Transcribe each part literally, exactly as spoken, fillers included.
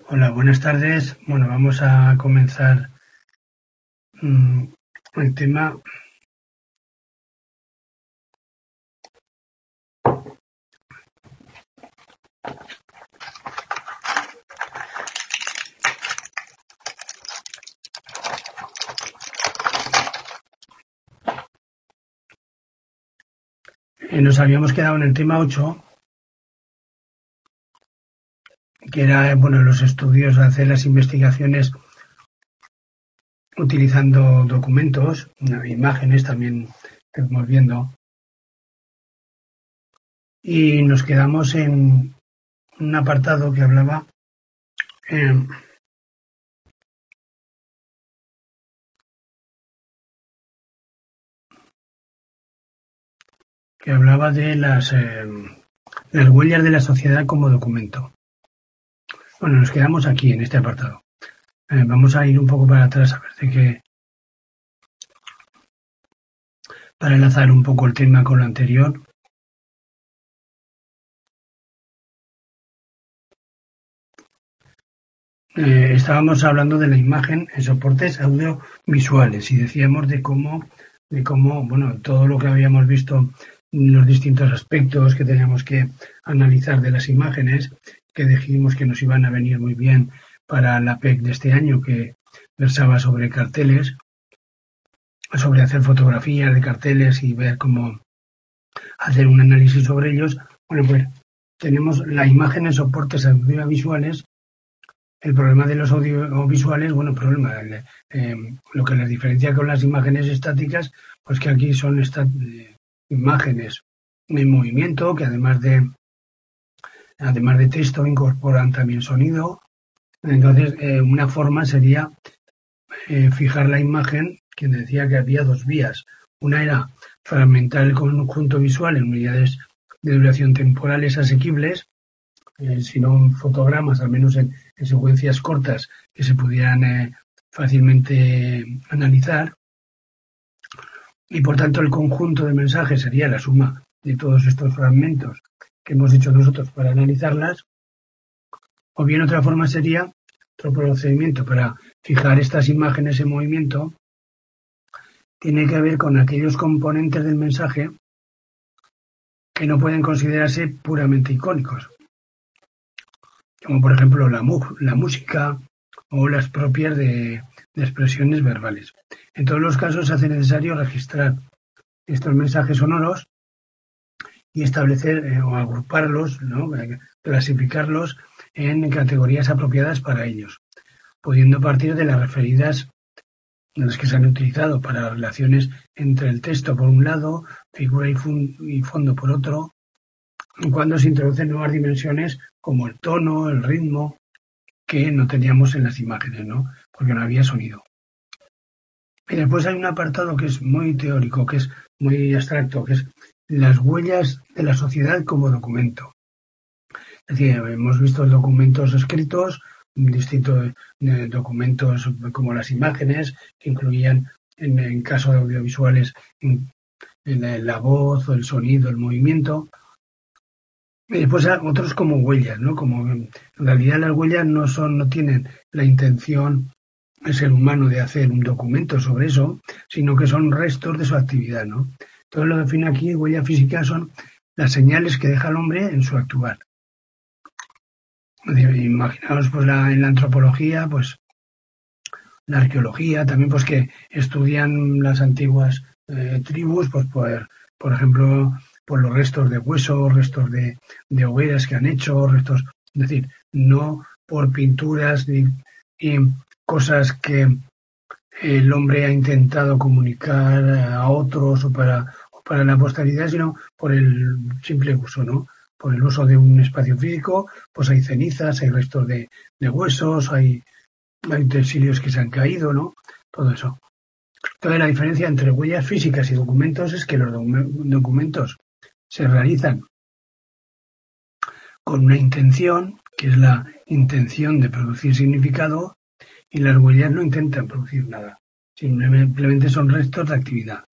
Hola, buenas tardes. Bueno, vamos a comenzar mmm, el tema. Eh, nos habíamos quedado en el tema ocho, que era bueno, los estudios, hacer las investigaciones utilizando documentos, imágenes también estamos viendo. Y nos quedamos en un apartado que hablaba eh, que hablaba de las, eh, las huellas de la sociedad como documento. Bueno, nos quedamos aquí en este apartado. Eh, vamos a ir un poco para atrás a ver de qué, para enlazar un poco el tema con lo anterior. Eh, estábamos hablando de la imagen en soportes audiovisuales y decíamos de cómo, de cómo, bueno, todo lo que habíamos visto, los distintos aspectos que teníamos que analizar de las imágenes, que dijimos que nos iban a venir muy bien para la P E C de este año, que versaba sobre carteles, sobre hacer fotografías de carteles y ver cómo hacer un análisis sobre ellos. Bueno, pues tenemos la imagen en soportes audiovisuales. El problema de los audiovisuales, bueno, problema, eh, lo que les diferencia con las imágenes estáticas, pues que aquí son estas eh, imágenes en movimiento, que además de además de texto incorporan también sonido. Entonces, eh, una forma sería eh, fijar la imagen, que decía que había dos vías. Una era fragmentar el conjunto visual en unidades de duración temporales asequibles, eh, si no en fotogramas, al menos en, en secuencias cortas que se pudieran eh, fácilmente analizar, y por tanto el conjunto de mensajes sería la suma de todos estos fragmentos que hemos hecho nosotros para analizarlas. O bien otra forma sería, otro procedimiento para fijar estas imágenes en movimiento, tiene que ver con aquellos componentes del mensaje que no pueden considerarse puramente icónicos, como por ejemplo la, la música o las propias de, de expresiones verbales. En todos los casos se hace necesario registrar estos mensajes sonoros y establecer eh, o agruparlos, ¿no? clasificarlos en categorías apropiadas para ellos, pudiendo partir de las referidas en las que se han utilizado para relaciones entre el texto por un lado, figura y, y fondo por otro, cuando se introducen nuevas dimensiones como el tono, el ritmo, que no teníamos en las imágenes, ¿no? Porque no había sonido. Y después hay un apartado que es muy teórico, que es muy abstracto, que es las huellas de la sociedad como documento. Es decir, hemos visto documentos escritos, distintos eh, documentos como las imágenes, que incluían, en, en caso de audiovisuales, en, en la, la voz, o el sonido, el movimiento. Y después otros como huellas, ¿no? Como en realidad las huellas no son, no tienen la intención el ser humano de hacer un documento sobre eso, sino que son restos de su actividad, ¿no? Todo lo que define aquí huella física son las señales que deja el hombre en su actuar. Imaginaos pues la, en la antropología, pues la arqueología, también pues que estudian las antiguas eh, tribus, pues por, por ejemplo, por los restos de huesos, restos de, de hogueras que han hecho, restos, es decir, no por pinturas ni, ni cosas que el hombre ha intentado comunicar a otros o para, o para la posteridad, sino por el simple uso, ¿no? Por el uso de un espacio físico, pues hay cenizas, hay restos de, de huesos, hay, hay utensilios que se han caído, ¿no? Todo eso. Entonces la diferencia entre huellas físicas y documentos es que los documentos se realizan con una intención, que es la intención de producir significado, y las huellas no intentan producir nada, simplemente son restos de actividad.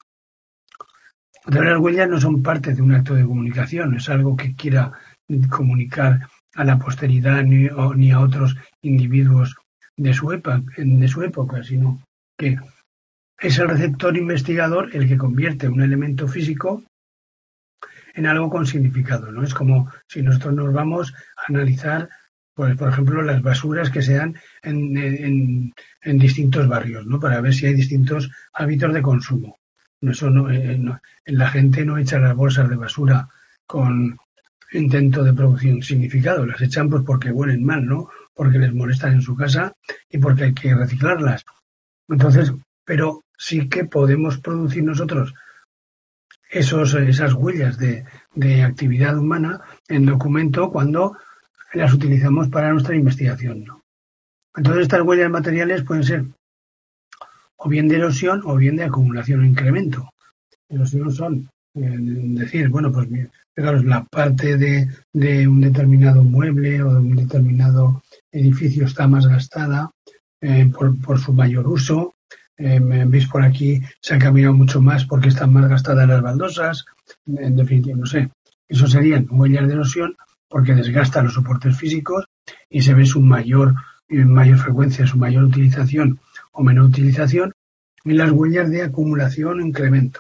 Entonces las huellas no son parte de un acto de comunicación, es algo que quiera comunicar a la posteridad ni, o, ni a otros individuos de su, época, de su época, sino que es el receptor investigador el que convierte un elemento físico en algo con significado, ¿no? Es como si nosotros nos vamos a analizar, pues, por ejemplo, las basuras que se dan en, en, en distintos barrios, ¿no? Para ver si hay distintos hábitos de consumo. Eso no, eh, no, la gente no echa las bolsas de basura con intento de producir significado, las echan pues porque huelen mal, ¿no? Porque les molestan en su casa y porque hay que reciclarlas. Entonces, pero sí que podemos producir nosotros esos, esas huellas de, de actividad humana en documento cuando las utilizamos para nuestra investigación, ¿no? Entonces estas huellas materiales pueden ser o bien de erosión o bien de acumulación o incremento. Erosión son eh, decir, bueno, pues fijaros, la parte de, de un determinado mueble o de un determinado edificio está más gastada eh, por, por su mayor uso. Eh, veis por aquí, se ha caminado mucho más porque están más gastadas las baldosas. En definitiva, no sé. Eso serían huellas de erosión porque desgastan los soportes físicos y se ve su mayor, mayor frecuencia, su mayor utilización o menor utilización. Y las huellas de acumulación o incremento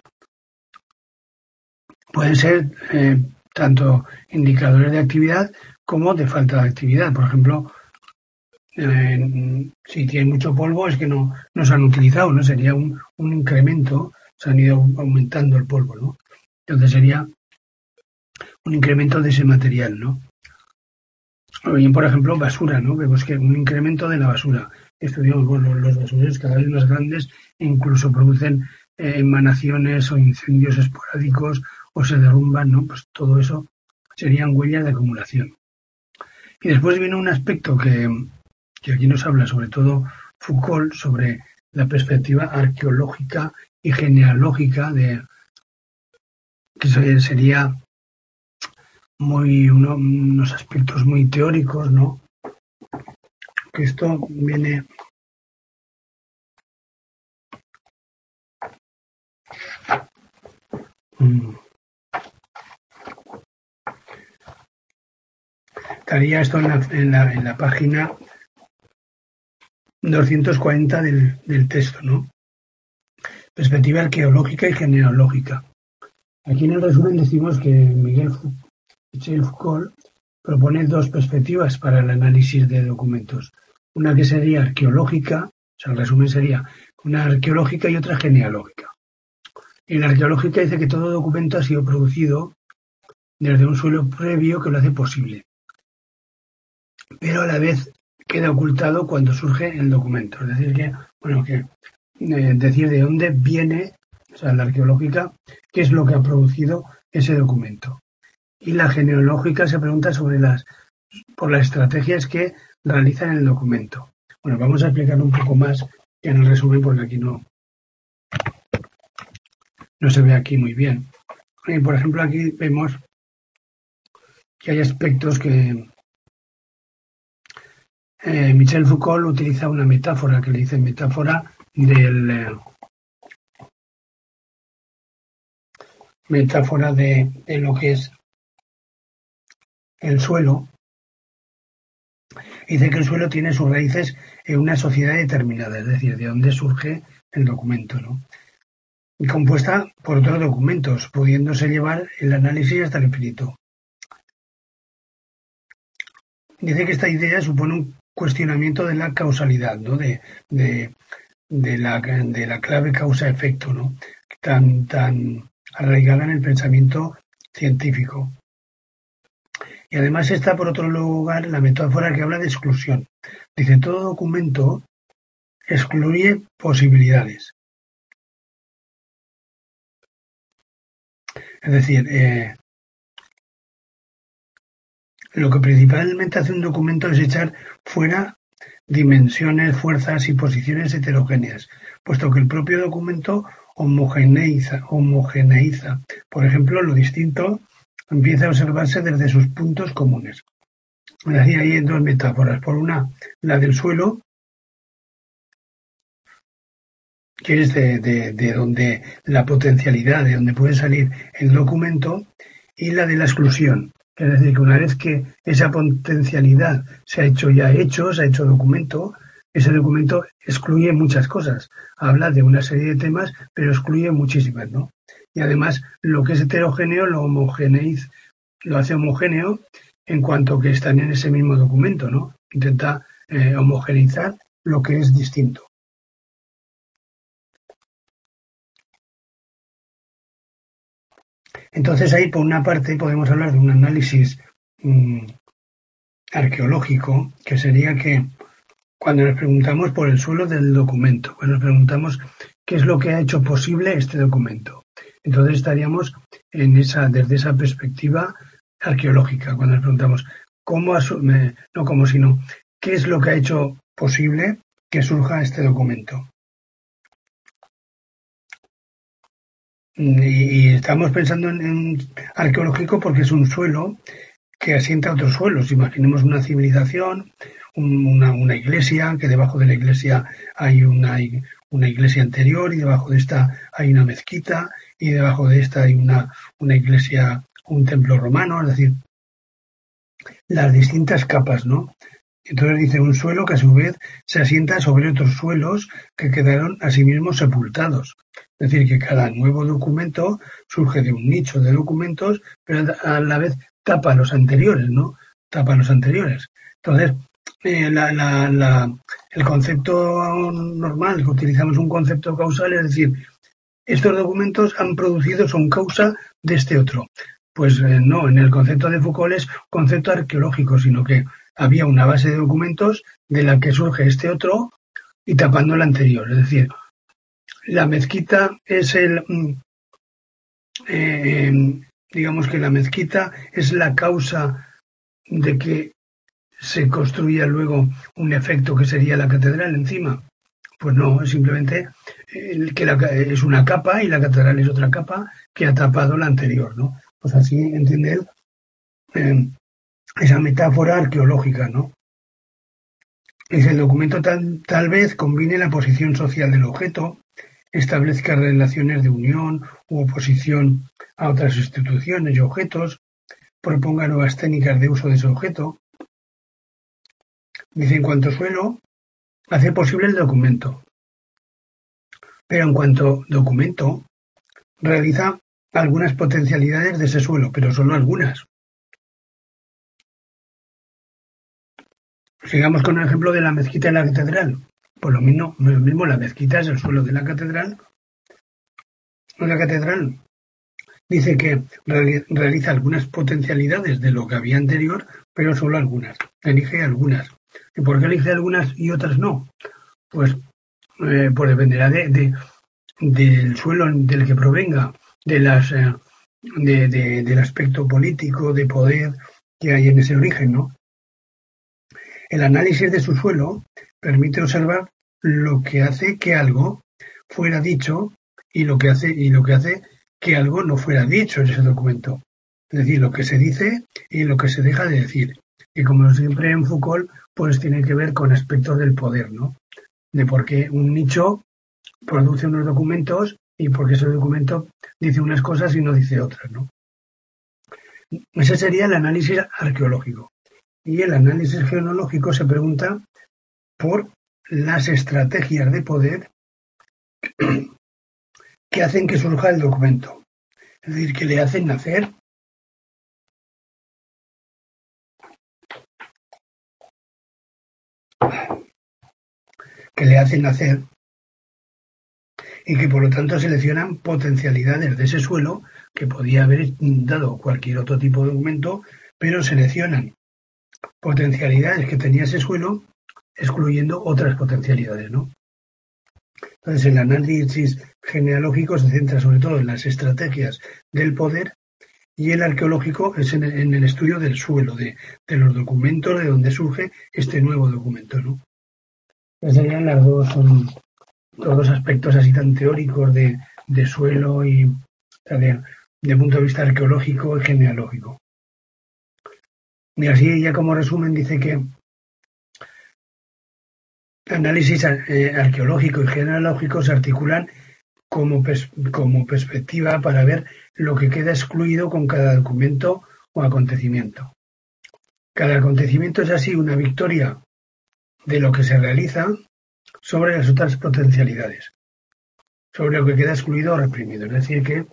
pueden ser eh, tanto indicadores de actividad como de falta de actividad. Por ejemplo, eh, si tiene mucho polvo es que no, no se han utilizado, ¿no? Sería un, un incremento, se han ido aumentando el polvo, ¿no? Entonces sería un incremento de ese material, ¿no? O bien, por ejemplo, basura, ¿no? Vemos que un incremento de la basura. Estudiamos, bueno, los basureros cada vez más grandes e incluso producen eh, emanaciones o incendios esporádicos o se derrumban, ¿no? Pues todo eso serían huellas de acumulación. Y después viene un aspecto que, que aquí nos habla sobre todo Foucault sobre la perspectiva arqueológica y genealógica de que sería muy uno, unos aspectos muy teóricos, ¿no? Que esto viene mm, estaría esto en la, en la, en la página doscientos cuarenta del, del texto, ¿no? Perspectiva arqueológica y genealógica. Aquí en el resumen decimos que Miguel Foucault propone dos perspectivas para el análisis de documentos. Una que sería arqueológica, o sea, el resumen sería una arqueológica y otra genealógica. Y la arqueológica dice que todo documento ha sido producido desde un suelo previo que lo hace posible, pero a la vez queda ocultado cuando surge el documento. Es decir, que, bueno, que eh, decir de dónde viene, o sea, la arqueológica, qué es lo que ha producido ese documento. Y la genealógica se pregunta sobre las, por las estrategias que realizan en el documento. Bueno, vamos a explicar un poco más que en el resumen, porque aquí no, no se ve aquí muy bien. Y por ejemplo, aquí vemos que hay aspectos que eh, Michel Foucault utiliza una metáfora que le dice metáfora del eh, metáfora de, de lo que es el suelo. Dice que el suelo tiene sus raíces en una sociedad determinada, es decir, de dónde surge el documento, ¿no? Y compuesta por otros documentos, pudiéndose llevar el análisis hasta el infinito. Dice que esta idea supone un cuestionamiento de la causalidad, ¿no? De, de, de, la, de la clave causa-efecto, ¿no? Tan, tan arraigada en el pensamiento científico. Y además está, por otro lugar, la metáfora que habla de exclusión. Dice, todo documento excluye posibilidades. Es decir, eh, lo que principalmente hace un documento es echar fuera dimensiones, fuerzas y posiciones heterogéneas, puesto que el propio documento homogeneiza, homogeneiza. Por ejemplo, lo distinto empieza a observarse desde sus puntos comunes. Es decir, hay dos metáforas. Por una, la del suelo, que es de, de, de donde la potencialidad, de donde puede salir el documento, y la de la exclusión, Es decir, que una vez que esa potencialidad se ha hecho ya hecho, se ha hecho documento, ese documento excluye muchas cosas. Habla de una serie de temas, pero excluye muchísimas, ¿no? Y además, lo que es heterogéneo lo homogeneiza, lo hace homogéneo en cuanto que están en ese mismo documento, ¿no? Intenta eh, homogeneizar lo que es distinto. Entonces ahí, por una parte, podemos hablar de un análisis mmm, arqueológico, que sería que cuando nos preguntamos por el suelo del documento, cuando nos preguntamos qué es lo que ha hecho posible este documento. Entonces estaríamos en esa, desde esa perspectiva arqueológica, cuando nos preguntamos cómo asume, no cómo, sino qué es lo que ha hecho posible que surja este documento. Y, y estamos pensando en, en arqueológico porque es un suelo que asienta otros suelos. Imaginemos una civilización, un, una, una iglesia, que debajo de la iglesia hay una, una iglesia anterior y debajo de esta hay una mezquita y debajo de esta hay una, una iglesia, un templo romano, es decir, las distintas capas, ¿no? Entonces dice un suelo que a su vez se asienta sobre otros suelos que quedaron asimismo sepultados. Es decir, que cada nuevo documento surge de un nicho de documentos, pero a la vez tapa los anteriores, ¿no? Tapa los anteriores. Entonces, eh, la, la, la, el concepto normal que utilizamos, un concepto causal, es decir, estos documentos han producido, son causa de este otro. Pues eh, no, en el concepto de Foucault es concepto arqueológico, sino que había una base de documentos de la que surge este otro y tapando el anterior. Es decir, la mezquita es el... Eh, digamos que la mezquita es la causa de que se construya luego un efecto que sería la catedral encima. Pues no, es simplemente el que la, es una capa y la catedral es otra capa que ha tapado la anterior, ¿no? Pues así entiende él eh, esa metáfora arqueológica, ¿no? Es el documento tal, tal vez combine la posición social del objeto, establezca relaciones de unión u oposición a otras instituciones y objetos, proponga nuevas técnicas de uso de ese objeto. Dice, en cuanto suelo, hace posible el documento. Pero en cuanto documento, realiza algunas potencialidades de ese suelo, pero solo algunas. Sigamos con el ejemplo de la mezquita y la catedral. Por lo mismo, lo mismo la mezquita es el suelo de la catedral. La catedral dice que realiza algunas potencialidades de lo que había anterior, pero solo algunas. Elige algunas. ¿Y por qué elige algunas y otras no? Pues, eh, pues dependerá de, de, del suelo del que provenga, de las, eh, de, de, del aspecto político, de poder que hay en ese origen, ¿no? El análisis de su suelo permite observar lo que hace que algo fuera dicho y lo que hace y lo que hace que algo no fuera dicho en ese documento. Es decir, lo que se dice y lo que se deja de decir. Y como siempre en Foucault, pues tiene que ver con aspectos del poder, ¿no? De por qué un nicho produce unos documentos y por qué ese documento dice unas cosas y no dice otras, ¿no? Ese sería el análisis arqueológico. Y el análisis genealógico se pregunta por las estrategias de poder que hacen que surja el documento. Es decir, que le hacen nacer que le hacen nacer y que por lo tanto seleccionan potencialidades de ese suelo que podía haber dado cualquier otro tipo de documento, pero seleccionan potencialidades que tenía ese suelo, excluyendo otras potencialidades, ¿no? Entonces, el análisis genealógico se centra sobre todo en las estrategias del poder y el arqueológico es en el, en el estudio del suelo, de, de los documentos, de donde surge este nuevo documento, ¿no? Esas serían las dos, son los dos aspectos así tan teóricos de, de suelo y de, de punto de vista arqueológico y genealógico. Y así, ya como resumen, dice que análisis eh, arqueológico y genealógico se articulan como, pers como perspectiva para ver lo que queda excluido con cada documento o acontecimiento. Cada acontecimiento es así una victoria de lo que se realiza sobre las otras potencialidades, sobre lo que queda excluido o reprimido. Es decir, que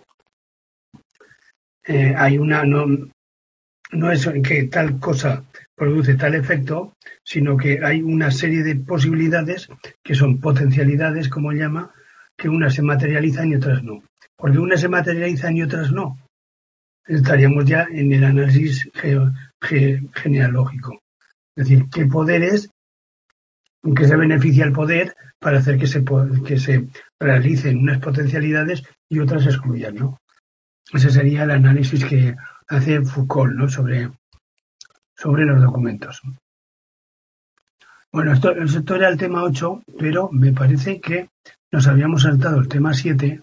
eh, hay una no, no es que tal cosa produce tal efecto, sino que hay una serie de posibilidades que son potencialidades, como llama, que unas se materializan y otras no. Porque unas se materializan y otras no, estaríamos ya en el análisis ge, ge, genealógico. Es decir, qué poderes, en qué se beneficia el poder para hacer que se, que se realicen unas potencialidades y otras se excluyan, ¿no? Ese sería el análisis que hace Foucault, ¿no? sobre, sobre los documentos. Bueno, esto, esto era el tema ocho, pero me parece que nos habíamos saltado el tema siete,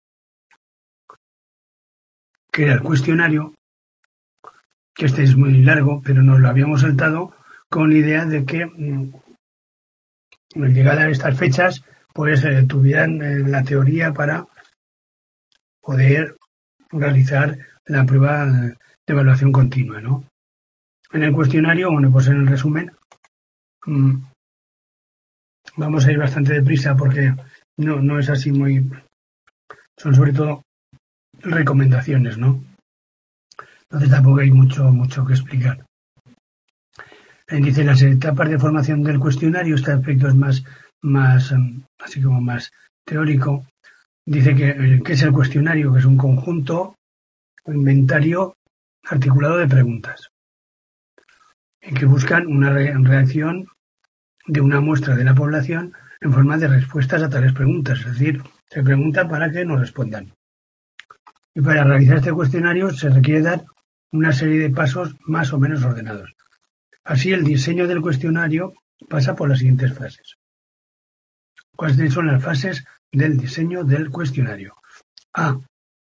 que era el cuestionario, que este es muy largo, pero nos lo habíamos saltado con la idea de que mmm, llegada a estas fechas, pues eh, tuvieran eh, la teoría para poder realizar la prueba de evaluación continua, ¿no? En el cuestionario, bueno, pues en el resumen, mmm, vamos a ir bastante deprisa porque no, no es así muy... Son sobre todo recomendaciones, ¿no? Entonces tampoco hay mucho, mucho que explicar. Eh, dice, las etapas de formación del cuestionario, este aspecto es más, más así como más teórico. Dice que, que es el cuestionario, que es un conjunto, un inventario articulado de preguntas, en que buscan una re reacción de una muestra de la población en forma de respuestas a tales preguntas, es decir, se pregunta para que nos respondan. Y para realizar este cuestionario se requiere dar una serie de pasos más o menos ordenados. Así, el diseño del cuestionario pasa por las siguientes fases. ¿Cuáles son las fases del diseño del cuestionario? A.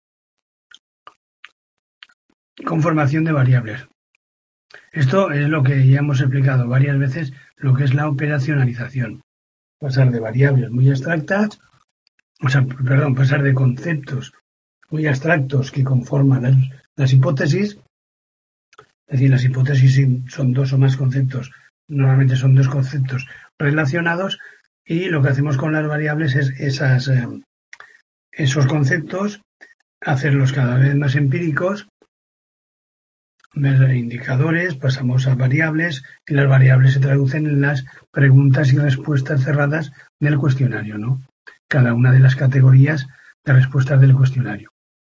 Conformación de variables. Esto es lo que ya hemos explicado varias veces, lo que es la operacionalización. Pasar de variables muy abstractas, o sea, perdón, pasar de conceptos muy abstractos que conforman las, las hipótesis. Es decir, las hipótesis son dos o más conceptos, normalmente son dos conceptos relacionados, y lo que hacemos con las variables es esas, eh, esos conceptos, hacerlos cada vez más empíricos, ver indicadores, pasamos a variables, y las variables se traducen en las preguntas y respuestas cerradas del cuestionario, ¿no? Cada una de las categorías de respuestas del cuestionario.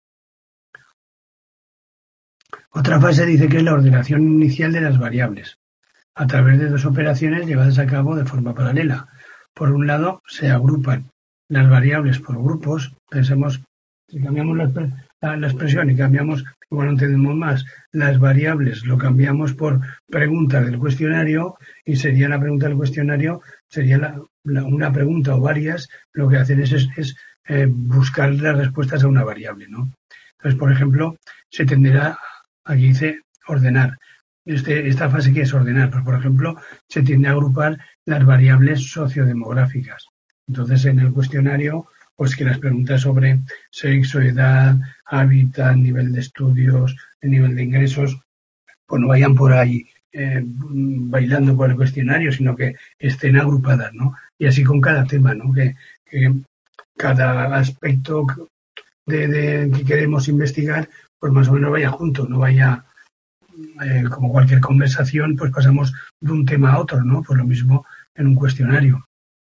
Otra fase dice que es la ordenación inicial de las variables, a través de dos operaciones llevadas a cabo de forma paralela. Por un lado, se agrupan las variables por grupos. Pensemos, si cambiamos la, la, la expresión y cambiamos, igual no entendemos más, las variables lo cambiamos por preguntas del cuestionario, y sería la pregunta del cuestionario, sería la, la, una pregunta o varias, lo que hacen es, es, es eh, buscar las respuestas a una variable, ¿no? Entonces, por ejemplo, se tenderá, aquí dice ordenar. Este, esta fase que es ordenar, pues por ejemplo, se tiende a agrupar las variables sociodemográficas. Entonces, en el cuestionario, pues que las preguntas sobre sexo, edad, hábitat, nivel de estudios, el nivel de ingresos, pues no vayan por ahí eh, bailando por el cuestionario, sino que estén agrupadas, ¿no? Y así con cada tema, ¿no? Que, que cada aspecto de, de que queremos investigar, pues más o menos vaya junto, no vaya eh, como cualquier conversación, pues pasamos de un tema a otro, ¿no? Pues lo mismo en un cuestionario.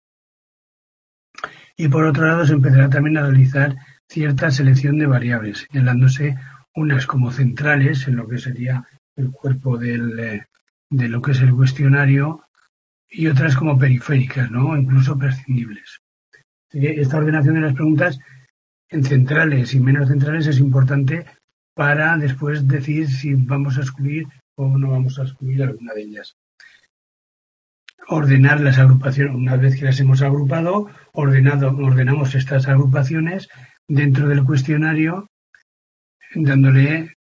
Y por otro lado, se empezará también a realizar cierta selección de variables, señalándose unas como centrales en lo que sería el cuerpo del, eh, de lo que es el cuestionario, y otras como periféricas, ¿no? Incluso prescindibles. Esta ordenación de las preguntas en centrales y menos centrales es importante para después decir si vamos a excluir o no vamos a excluir alguna de ellas. Ordenar las agrupaciones, una vez que las hemos agrupado, ordenado, ordenamos estas agrupaciones dentro del cuestionario, dándole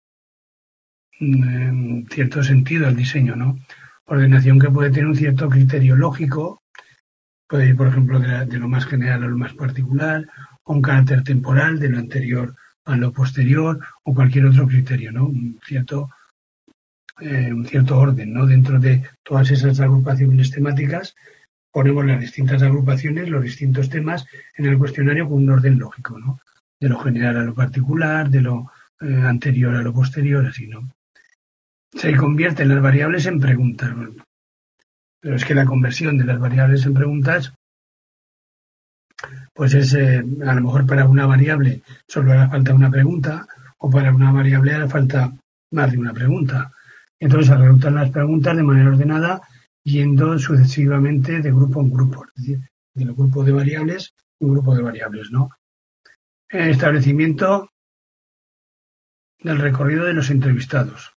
mmm, cierto sentido al diseño, ¿no? Ordenación que puede tener un cierto criterio lógico, puede ir, por ejemplo, de, la, de lo más general a lo más particular, o un carácter temporal, de lo anterior a lo posterior, o cualquier otro criterio, ¿no? Un cierto eh, un cierto orden, ¿no? Dentro de todas esas agrupaciones temáticas ponemos las distintas agrupaciones, los distintos temas en el cuestionario con un orden lógico, ¿no? De lo general a lo particular, de lo eh, anterior a lo posterior, así, ¿no? Se convierten las variables en preguntas. Bueno, pero es que la conversión de las variables en preguntas, pues es, eh, a lo mejor para una variable solo hará falta una pregunta, o para una variable hará falta más de una pregunta. Entonces se realizan las preguntas de manera ordenada, yendo sucesivamente de grupo en grupo, es decir, del grupo de variables un grupo de variables, ¿no? El establecimiento del recorrido de los entrevistados.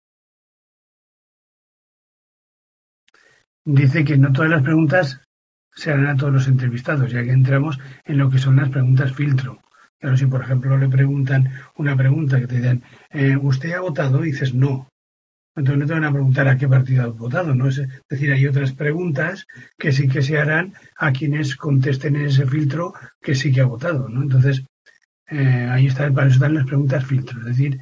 Dice que no todas las preguntas se harán a todos los entrevistados, ya que entramos en lo que son las preguntas filtro. Pero si, por ejemplo, le preguntan una pregunta que te dicen, eh, ¿usted ha votado? Y dices no. Entonces no te van a preguntar a qué partido has votado, ¿no? Es decir, hay otras preguntas que sí que se harán a quienes contesten en ese filtro que sí que ha votado, ¿no? Entonces, eh, ahí está, para eso están las preguntas filtro. Es decir,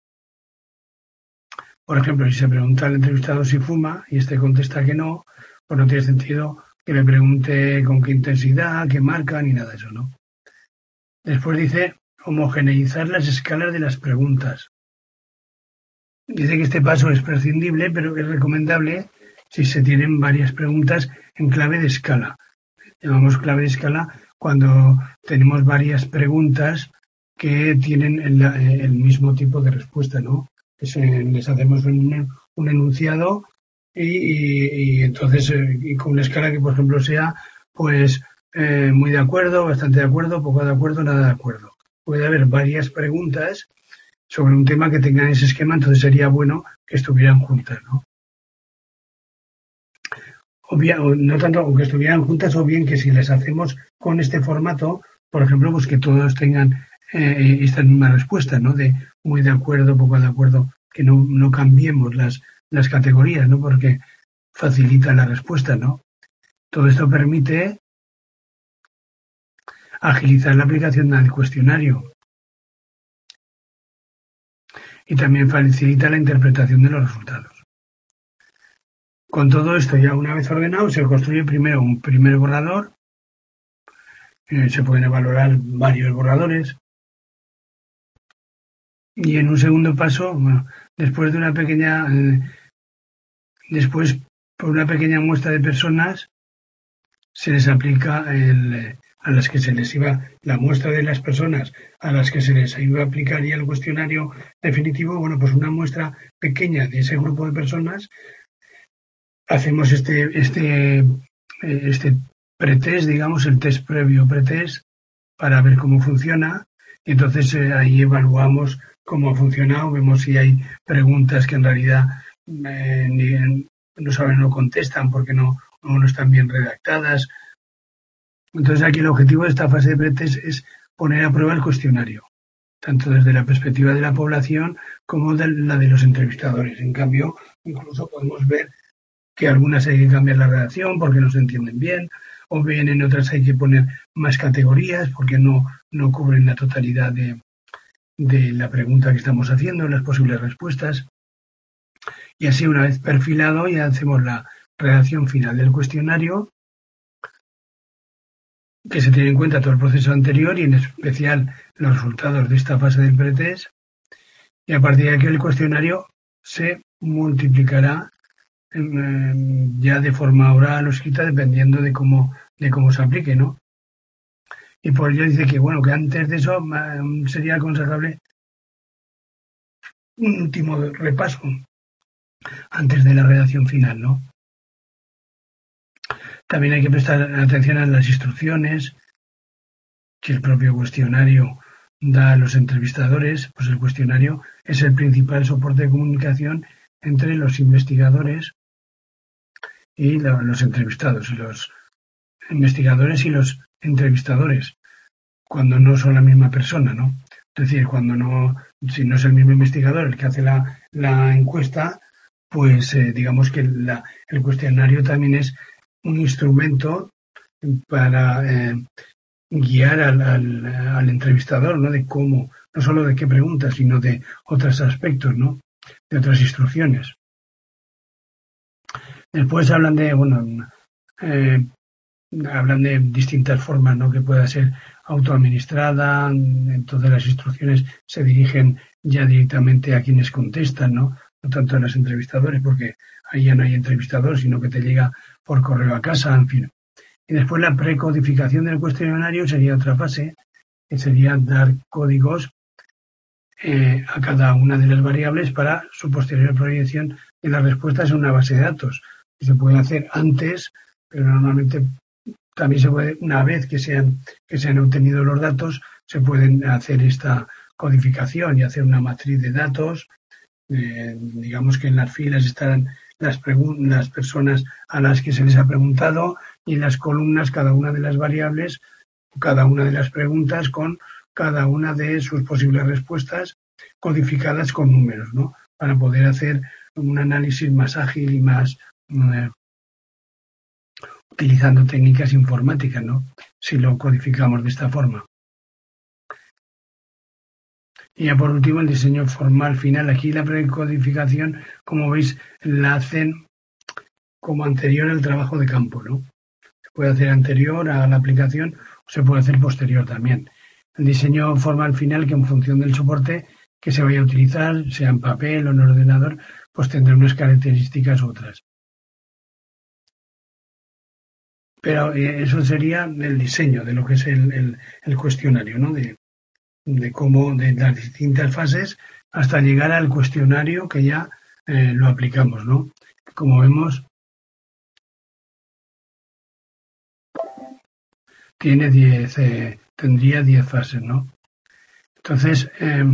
por ejemplo, si se pregunta al entrevistado si fuma y este contesta que no, pues no tiene sentido que le pregunte con qué intensidad, qué marca, ni nada de eso, ¿no? Después dice homogeneizar las escalas de las preguntas. Dice que este paso es prescindible, pero es recomendable si se tienen varias preguntas en clave de escala. Llamamos clave de escala cuando tenemos varias preguntas que tienen el, el mismo tipo de respuesta, ¿no? Es, eh, les hacemos un, un enunciado y, y, y entonces eh, y con una escala que, por ejemplo, sea pues eh, muy de acuerdo, bastante de acuerdo, poco de acuerdo, nada de acuerdo. Puede haber varias preguntas sobre un tema que tengan ese esquema, entonces sería bueno que estuvieran juntas, ¿no? O bien, o no tanto o que estuvieran juntas, o bien que si les hacemos con este formato, por ejemplo, pues que todos tengan eh, esta misma respuesta, ¿no? De muy de acuerdo, poco de acuerdo, que no, no cambiemos las, las categorías, ¿no? Porque facilita la respuesta, ¿no? Todo esto permite agilizar la aplicación del cuestionario y también facilita la interpretación de los resultados. Con todo esto ya una vez ordenado, se construye primero un primer borrador, eh, se pueden valorar varios borradores, y en un segundo paso, bueno, después de una pequeña, eh, después por una pequeña muestra de personas, se les aplica el, eh, a las que se les iba, la muestra de las personas a las que se les iba a aplicar ya el cuestionario definitivo, bueno, pues una muestra pequeña de ese grupo de personas, hacemos este, este, este pretest, digamos, el test previo pretest, para ver cómo funciona, y entonces eh, ahí evaluamos cómo ha funcionado, vemos si hay preguntas que en realidad eh, ni, no saben, no contestan porque no, no están bien redactadas. Entonces aquí el objetivo de esta fase de pretest es poner a prueba el cuestionario, tanto desde la perspectiva de la población como de la de los entrevistadores. En cambio, incluso podemos ver que algunas hay que cambiar la redacción porque no se entienden bien, o bien en otras hay que poner más categorías porque no, no cubren la totalidad de, de la pregunta que estamos haciendo, las posibles respuestas. Y así, una vez perfilado, ya hacemos la redacción final del cuestionario, que se tiene en cuenta todo el proceso anterior y en especial los resultados de esta fase del pretest, y a partir de aquí el cuestionario se multiplicará eh, ya de forma oral o escrita, dependiendo de cómo, de cómo se aplique, ¿no? Y por ello dice que, bueno, que antes de eso eh, sería aconsejable un último repaso antes de la redacción final, ¿no? También hay que prestar atención a las instrucciones que el propio cuestionario da a los entrevistadores. Pues el cuestionario es el principal soporte de comunicación entre los investigadores y la, los entrevistados, los investigadores y los entrevistadores, cuando no son la misma persona, ¿no? Es decir, cuando no, si no es el mismo investigador el que hace la, la encuesta, pues eh, digamos que la, el cuestionario también es un instrumento para eh, guiar al, al, al entrevistador, ¿no? De cómo, no solo de qué preguntas, sino de otros aspectos, ¿no? De otras instrucciones. Después hablan de, bueno, eh, hablan de distintas formas, ¿no? Que pueda ser autoadministrada, entonces las instrucciones se dirigen ya directamente a quienes contestan, ¿no? No tanto a los entrevistadores, porque ahí ya no hay entrevistador, sino que te llega por correo a casa, en fin. Y después la precodificación del cuestionario sería otra fase, que sería dar códigos eh, a cada una de las variables para su posterior proyección de las respuestas en una base de datos. Se puede hacer antes, pero normalmente también se puede, una vez que se han, que se han obtenido los datos, se pueden hacer esta codificación y hacer una matriz de datos. Eh, digamos que en las filas estarán las, las personas a las que se les ha preguntado y en las columnas cada una de las variables, cada una de las preguntas con cada una de sus posibles respuestas codificadas con números, ¿no? Para poder hacer un análisis más ágil y más eh, utilizando técnicas informáticas, ¿no? Si lo codificamos de esta forma. Y ya por último, el diseño formal final. Aquí la precodificación, como veis, la hacen como anterior al trabajo de campo, ¿no? Se puede hacer anterior a la aplicación o se puede hacer posterior también. El diseño formal final, que en función del soporte que se vaya a utilizar, sea en papel o en ordenador, pues tendrá unas características u otras. Pero eso sería el diseño de lo que es el, el, el cuestionario, ¿no? De, de cómo, de las distintas fases hasta llegar al cuestionario que ya eh, lo aplicamos, ¿no? Como vemos, tiene diez, eh, tendría diez fases, ¿no? Entonces, eh,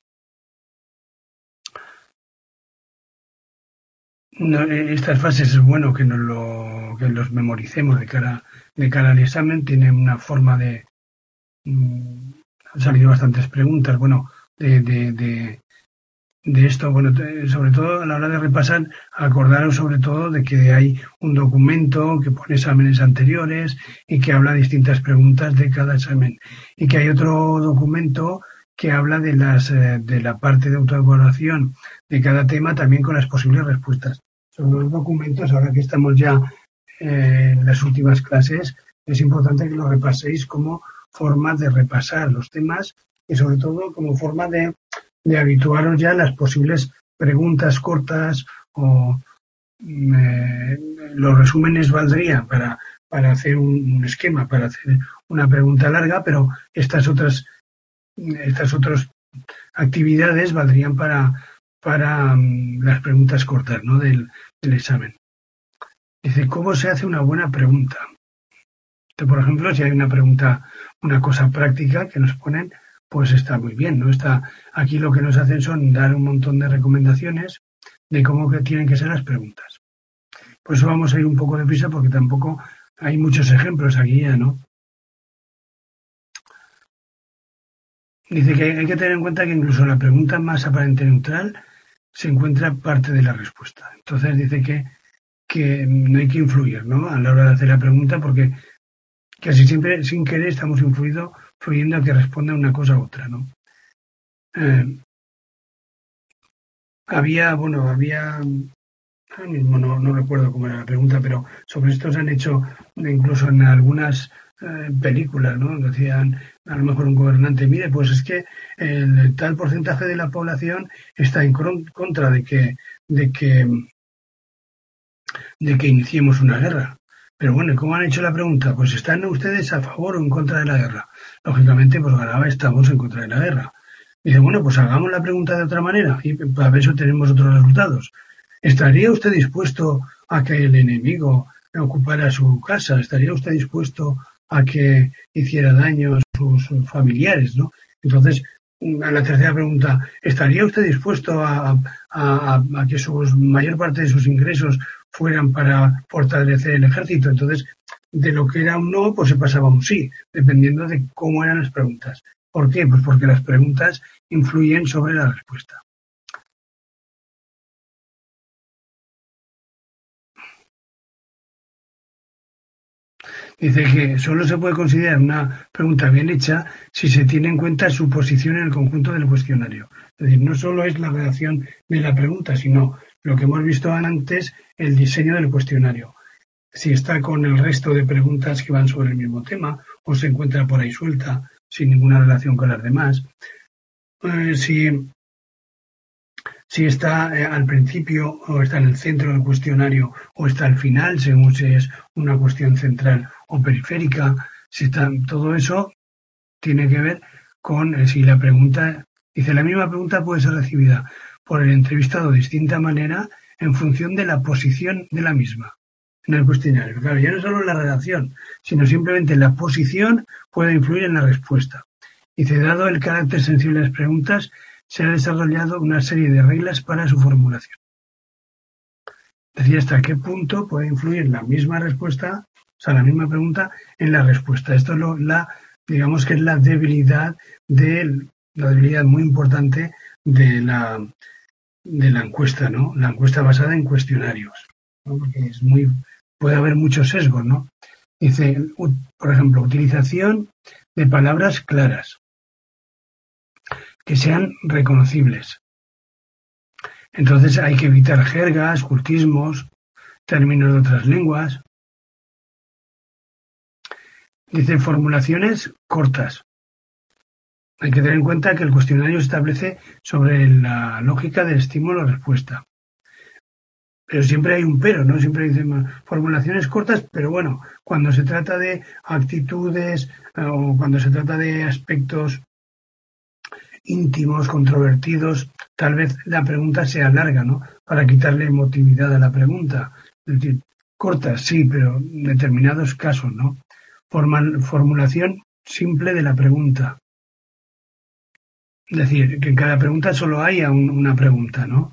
no, estas fases es bueno que nos lo, que los memoricemos de cara, de cara al examen. Tiene una forma de, mmm, han salido bastantes preguntas, bueno, de, de, de, de esto, bueno, sobre todo a la hora de repasar, acordaros sobre todo de que hay un documento que pone exámenes anteriores y que habla de distintas preguntas de cada examen, y que hay otro documento que habla de las de la parte de autoevaluación de cada tema, también con las posibles respuestas. Son los documentos, ahora que estamos ya eh, en las últimas clases, es importante que lo repaséis como forma de repasar los temas y sobre todo como forma de de habituaros ya a las posibles preguntas cortas o eh, los resúmenes valdrían para, para hacer un, un esquema, para hacer una pregunta larga, pero estas otras estas otras actividades valdrían para, para um, las preguntas cortas, ¿no? del, del examen. Dice, ¿cómo se hace una buena pregunta? Entonces, por ejemplo, si hay una pregunta, una cosa práctica que nos ponen, pues está muy bien, ¿no? Está, aquí lo que nos hacen son dar un montón de recomendaciones de cómo que tienen que ser las preguntas. Por eso vamos a ir un poco deprisa porque tampoco hay muchos ejemplos aquí ya, ¿no? Dice que hay que tener en cuenta que incluso la pregunta más aparente neutral se encuentra parte de la respuesta. Entonces dice que, que no hay que influir, ¿no? A la hora de hacer la pregunta porque casi siempre sin querer estamos influidos fluyendo a que responda una cosa u otra, ¿no? Eh, había, bueno, había, ahora mismo no, no recuerdo cómo era la pregunta, pero sobre esto se han hecho incluso en algunas eh, películas, ¿no? Decían, a lo mejor un gobernante, mire, pues es que el tal porcentaje de la población está en contra de que, de que, de que iniciemos una guerra. Pero bueno, ¿cómo han hecho la pregunta? Pues ¿están ustedes a favor o en contra de la guerra? Lógicamente, pues ganaba, estamos en contra de la guerra. Dice, bueno, pues hagamos la pregunta de otra manera y para eso tenemos otros resultados. ¿Estaría usted dispuesto a que el enemigo ocupara su casa? ¿Estaría usted dispuesto a que hiciera daño a sus familiares, ¿no? Entonces, a la tercera pregunta, ¿estaría usted dispuesto a, a, a que su mayor parte de sus ingresos fueran para fortalecer el ejército? Entonces, de lo que era un no, pues se pasaba a un sí, dependiendo de cómo eran las preguntas. ¿Por qué? Pues porque las preguntas influyen sobre la respuesta. Dice que solo se puede considerar una pregunta bien hecha si se tiene en cuenta su posición en el conjunto del cuestionario. Es decir, no solo es la redacción de la pregunta, sino lo que hemos visto antes, el diseño del cuestionario. Si está con el resto de preguntas que van sobre el mismo tema o se encuentra por ahí suelta sin ninguna relación con las demás. Eh, si, si está eh, al principio o está en el centro del cuestionario o está al final, según si es una cuestión central o periférica, si está, todo eso tiene que ver con eh, si la pregunta, dice, la misma pregunta puede ser recibida por el entrevistado de distinta manera en función de la posición de la misma en el cuestionario. Claro, ya no solo la redacción, sino simplemente la posición puede influir en la respuesta. Dice, dado el carácter sensible de las preguntas, se ha desarrollado una serie de reglas para su formulación. Es decir, hasta qué punto puede influir la misma respuesta, o sea, la misma pregunta, en la respuesta. Esto es lo, la, digamos que es la debilidad de, la debilidad muy importante de la, de la encuesta, ¿no? La encuesta basada en cuestionarios, ¿no? Porque es muy, puede haber muchos sesgos, ¿no? Dice, por ejemplo, utilización de palabras claras, que sean reconocibles. Entonces hay que evitar jergas, cultismos, términos de otras lenguas. Dice formulaciones cortas. Hay que tener en cuenta que el cuestionario establece sobre la lógica del estímulo-respuesta. Pero siempre hay un pero, ¿no? Siempre dicen formulaciones cortas, pero bueno, cuando se trata de actitudes eh, o cuando se trata de aspectos íntimos, controvertidos, tal vez la pregunta sea larga, ¿no? Para quitarle emotividad a la pregunta. Es decir, cortas, sí, pero en determinados casos, ¿no? Formal, formulación simple de la pregunta. Es decir, que en cada pregunta solo haya un, una pregunta, ¿no?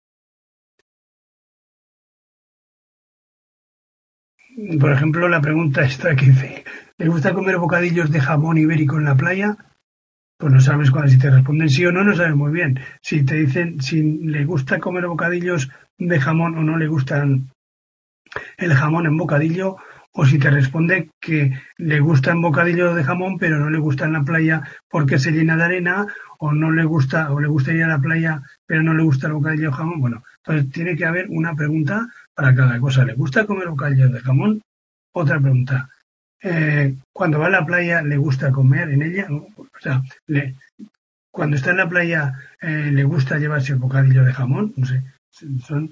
Por ejemplo, la pregunta esta que dice, ¿le gusta comer bocadillos de jamón ibérico en la playa? Pues no sabes cuál, si te responden sí o no, no sabes muy bien. Si te dicen si le gusta comer bocadillos de jamón o no le gustan el jamón en bocadillo, o si te responde que le gusta en bocadillo de jamón pero no le gusta en la playa porque se llena de arena, o no le gusta, o le gusta ir a la playa pero no le gusta el bocadillo de jamón. Bueno, entonces tiene que haber una pregunta para cada cosa. ¿Le gusta comer bocadillo de jamón? Otra pregunta. Eh, cuando va a la playa, ¿le gusta comer en ella? O sea, le, cuando está en la playa, eh, ¿le gusta llevarse el bocadillo de jamón? No sé. Son,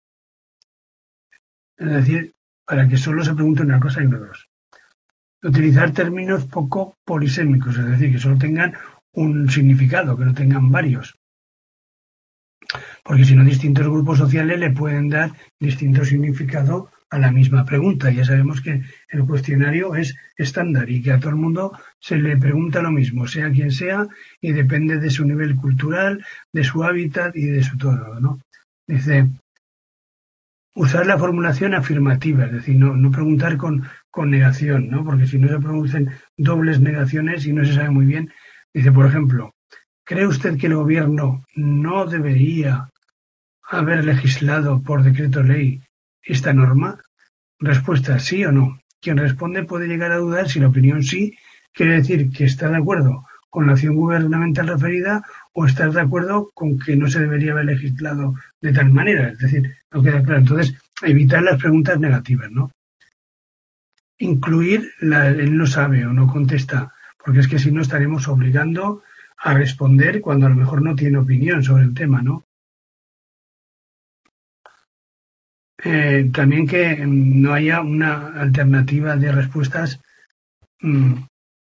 es decir, para que solo se pregunte una cosa y no dos. Utilizar términos poco polisémicos, es decir, que solo tengan un significado, que no tengan varios. Porque si no, distintos grupos sociales le pueden dar distinto significado a la misma pregunta. Ya sabemos que el cuestionario es estándar y que a todo el mundo se le pregunta lo mismo, sea quien sea, y depende de su nivel cultural, de su hábitat y de su todo, ¿no? Dice, usar la formulación afirmativa, es decir, no, no preguntar con, con negación, ¿no? Porque si no se producen dobles negaciones y no se sabe muy bien. Dice, por ejemplo, ¿cree usted que el gobierno no debería haber legislado por decreto ley esta norma? Respuesta, sí o no. Quien responde puede llegar a dudar si la opinión sí quiere decir que está de acuerdo con la acción gubernamental referida o estar de acuerdo con que no se debería haber legislado de tal manera. Es decir, no queda claro. Entonces, evitar las preguntas negativas, ¿no? Incluir la, él no sabe o no contesta, porque es que si no estaremos obligando a responder cuando a lo mejor no tiene opinión sobre el tema, ¿no? Eh, también que no haya una alternativa de respuestas mmm,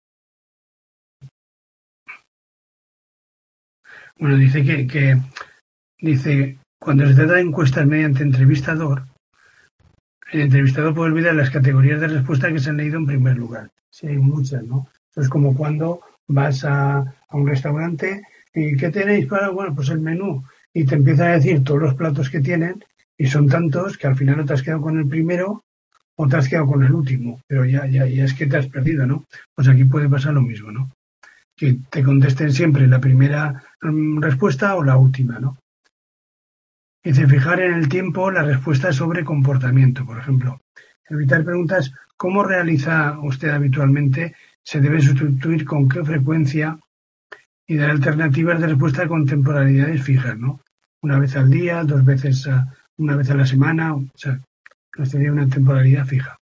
bueno, dice que, que dice cuando se trata de encuestas mediante entrevistador, el entrevistador puede olvidar las categorías de respuesta que se han leído en primer lugar. Sí, hay muchas, ¿no? Eso es como cuando vas a, a un restaurante y ¿qué tenéis para? Bueno, pues el menú. Y te empieza a decir todos los platos que tienen y son tantos que al final no te has quedado con el primero o te has quedado con el último. Pero ya, ya, ya es que te has perdido, ¿no? Pues aquí puede pasar lo mismo, ¿no? Que te contesten siempre la primera um, respuesta o la última, ¿no? Dice, fijar en el tiempo la respuesta sobre comportamiento, por ejemplo. Evitar preguntas, ¿cómo realiza usted habitualmente? Se debe sustituir con qué frecuencia y dar alternativas de respuesta con temporalidades fijas, ¿no? Una vez al día, dos veces a, una vez a la semana, o sea, no sería una temporalidad fija.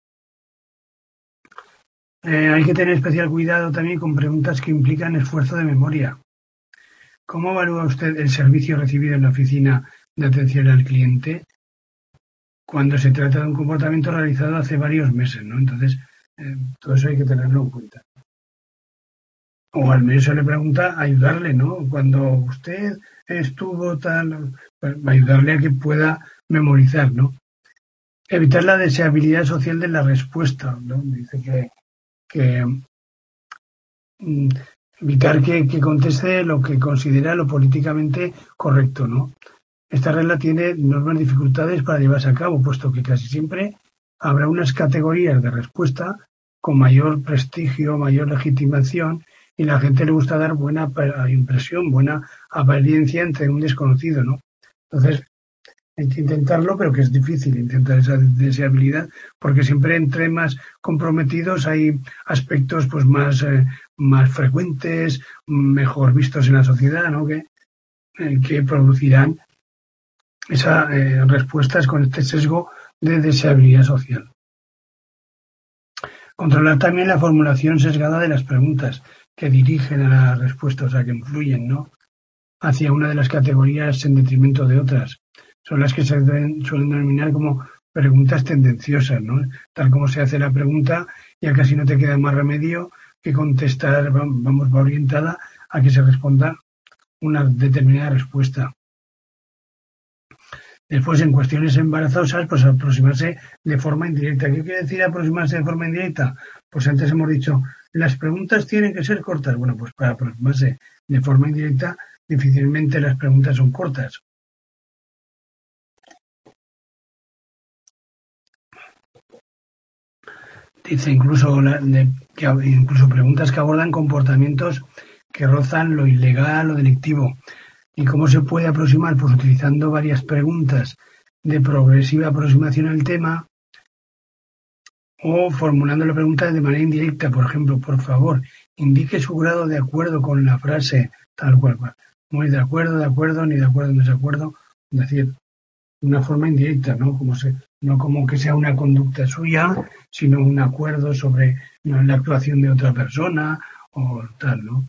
Eh, hay que tener especial cuidado también con preguntas que implican esfuerzo de memoria. ¿Cómo evalúa usted el servicio recibido en la oficina de atención al cliente cuando se trata de un comportamiento realizado hace varios meses, ¿no? Entonces, eh, todo eso hay que tenerlo en cuenta. O al menos se le pregunta ayudarle, ¿no? Cuando usted estuvo tal, pues, ayudarle a que pueda memorizar, ¿no? Evitar la deseabilidad social de la respuesta, ¿no? Dice que, que mm, evitar que, que conteste lo que considera lo políticamente correcto, ¿no? Esta regla tiene enormes dificultades para llevarse a cabo, puesto que casi siempre habrá unas categorías de respuesta con mayor prestigio, mayor legitimación, y la gente le gusta dar buena impresión, buena apariencia entre un desconocido, ¿no? Entonces, hay que intentarlo, pero que es difícil intentar esa deseabilidad, porque siempre entre más comprometidos hay aspectos pues más, eh, más frecuentes, mejor vistos en la sociedad, ¿no? Que, eh, que producirán esas eh, respuestas con este sesgo de deseabilidad social. Controlar también la formulación sesgada de las preguntas que dirigen a la respuesta, o sea, que influyen, ¿no?, hacia una de las categorías en detrimento de otras. Son las que se deben, suelen denominar como preguntas tendenciosas, ¿no? Tal como se hace la pregunta, ya casi no te queda más remedio que contestar, vamos, va orientada a que se responda una determinada respuesta. Después, en cuestiones embarazosas, pues aproximarse de forma indirecta. ¿Qué quiere decir aproximarse de forma indirecta? Pues antes hemos dicho, las preguntas tienen que ser cortas. Bueno, pues para aproximarse de forma indirecta, difícilmente las preguntas son cortas. Dice incluso, la, de, que, incluso preguntas que abordan comportamientos que rozan lo ilegal o delictivo. ¿Y cómo se puede aproximar? Pues utilizando varias preguntas de progresiva aproximación al tema o formulando la pregunta de manera indirecta. Por ejemplo, por favor, indique su grado de acuerdo con la frase tal cual. Muy de acuerdo, de acuerdo, ni de acuerdo, ni de desacuerdo. Es decir, de una forma indirecta, ¿no? Como se, no como que sea una conducta suya, sino un acuerdo sobre, ¿no?, la actuación de otra persona o tal, ¿no?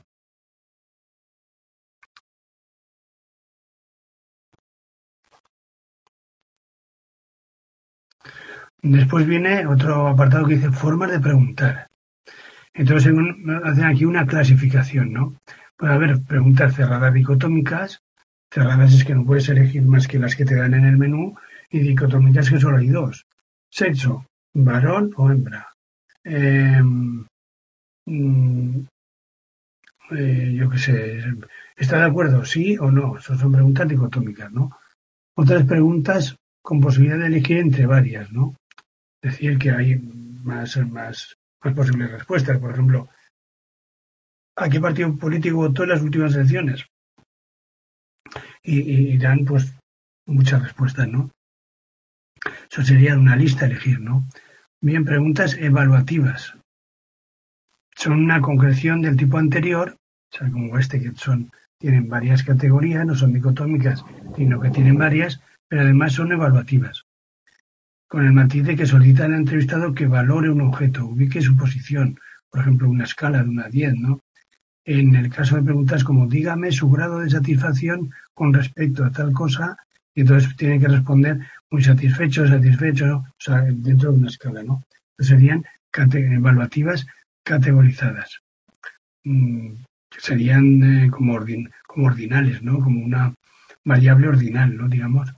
Después viene otro apartado que dice formas de preguntar. Entonces hacen aquí una clasificación, ¿no? Puede haber preguntas cerradas dicotómicas, cerradas es que no puedes elegir más que las que te dan en el menú, y dicotómicas que solo hay dos. Sexo, varón o hembra. Eh, mm, eh, yo qué sé, ¿está de acuerdo? ¿Sí o no? Esas son preguntas dicotómicas, ¿no? Otras preguntas con posibilidad de elegir entre varias, ¿no? Decir que hay más, más, más posibles respuestas. Por ejemplo, ¿a qué partido político votó en las últimas elecciones? Y, y, y dan pues muchas respuestas, ¿no? Eso sería una lista a elegir, ¿no? Bien, preguntas evaluativas. Son una concreción del tipo anterior, o sea, como este, que son, tienen varias categorías, no son dicotómicas, sino que tienen varias, pero además son evaluativas. Con el matiz de que solicita al entrevistado que valore un objeto, ubique su posición, por ejemplo, una escala de una a diez, ¿no? En el caso de preguntas como dígame su grado de satisfacción con respecto a tal cosa, y entonces tiene que responder muy satisfecho, satisfecho, ¿no? O sea, dentro de una escala, ¿no? Entonces serían evaluativas categorizadas. Mm, serían eh, como, ordin como ordinales, ¿no? Como una variable ordinal, ¿no? Digamos.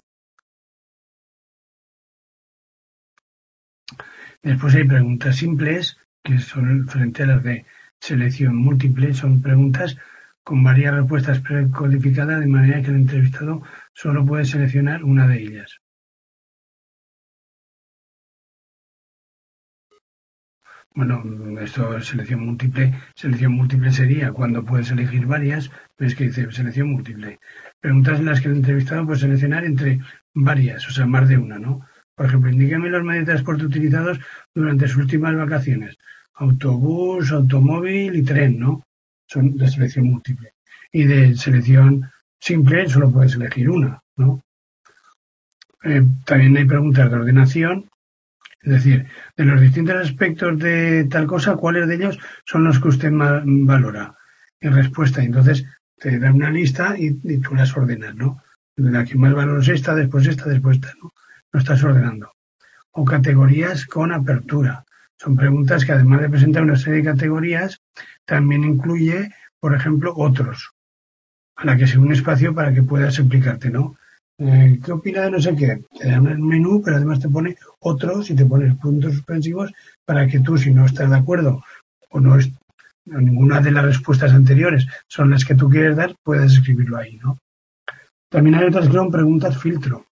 Después hay preguntas simples, que son frente a las de selección múltiple, son preguntas con varias respuestas precodificadas, de manera que el entrevistado solo puede seleccionar una de ellas. Bueno, esto es selección múltiple. Selección múltiple sería cuando puedes elegir varias, pero es que dice selección múltiple. Preguntas en las que el entrevistado puede seleccionar entre varias, o sea, más de una, ¿no? Por ejemplo, indíqueme los medios de transporte utilizados durante sus últimas vacaciones. Autobús, automóvil y tren, ¿no? Son de selección múltiple. Y de selección simple solo puedes elegir una, ¿no? Eh, también hay preguntas de ordenación, es decir, de los distintos aspectos de tal cosa, ¿cuáles de ellos son los que usted más valora? Y respuesta, entonces te da una lista y, y tú las ordenas, ¿no? La que más valoro es esta, después esta, después esta, ¿no? Lo estás ordenando. O categorías con apertura. Son preguntas que además de presentar una serie de categorías, también incluye, por ejemplo, otros, a la que sea un espacio para que puedas explicarte, ¿no? Eh, ¿Qué opina de no sé qué? Te dan el menú, pero además te pone otros y te pone puntos suspensivos para que tú, si no estás de acuerdo o no es o ninguna de las respuestas anteriores son las que tú quieres dar, puedes escribirlo ahí, ¿no? También hay otras que son preguntas filtro.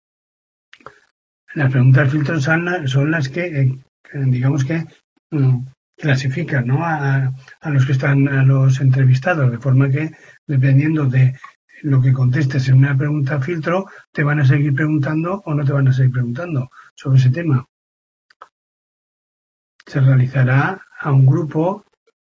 Las preguntas filtro son, la, son las que, eh, digamos que, mm, clasifican, ¿no? A, a los que están, a los entrevistados, de forma que, dependiendo de lo que contestes en una pregunta filtro, te van a seguir preguntando o no te van a seguir preguntando sobre ese tema. Se realizará a un grupo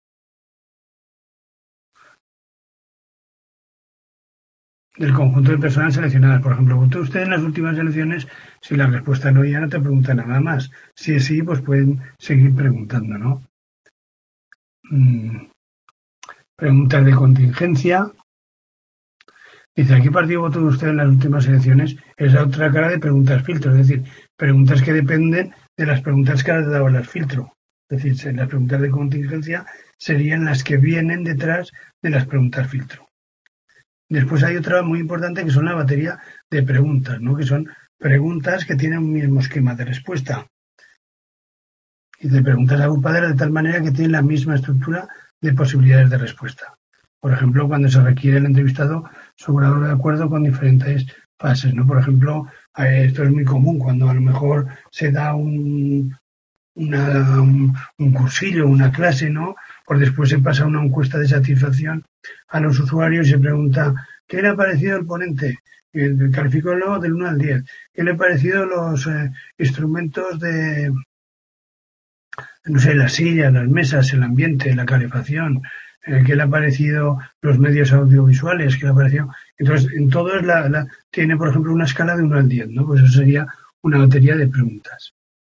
del conjunto de personas seleccionadas. Por ejemplo, usted en las últimas elecciones, si la respuesta no, ya no te pregunta nada más. Si es sí, pues pueden seguir preguntando, ¿no? Mm, preguntas de contingencia. Dice, ¿a qué partido votó usted en las últimas elecciones? Es la otra cara de preguntas filtro, es decir, preguntas que dependen de las preguntas que has dado las filtro. Es decir, las preguntas de contingencia serían las que vienen detrás de las preguntas filtro. Después hay otra muy importante que son la batería de preguntas, ¿no? Que son preguntas que tienen un mismo esquema de respuesta. Y de preguntas agrupadas de tal manera que tienen la misma estructura de posibilidades de respuesta. Por ejemplo, cuando se requiere el entrevistado su grado de acuerdo con diferentes fases, ¿no? Por ejemplo, esto es muy común cuando a lo mejor se da un, una, un, un cursillo, una clase, ¿no? Por después se pasa una encuesta de satisfacción a los usuarios y se pregunta ¿qué le ha parecido el ponente? Califícalo del uno al diez. ¿Qué le ha parecido los eh, instrumentos de, no sé, las sillas, las mesas, el ambiente, la calefacción? Eh, ¿Qué le ha parecido los medios audiovisuales? ¿Qué le ha parecido? Entonces, en todo es la, la, tiene, por ejemplo, una escala de uno al diez, ¿no? Pues eso sería una batería de preguntas.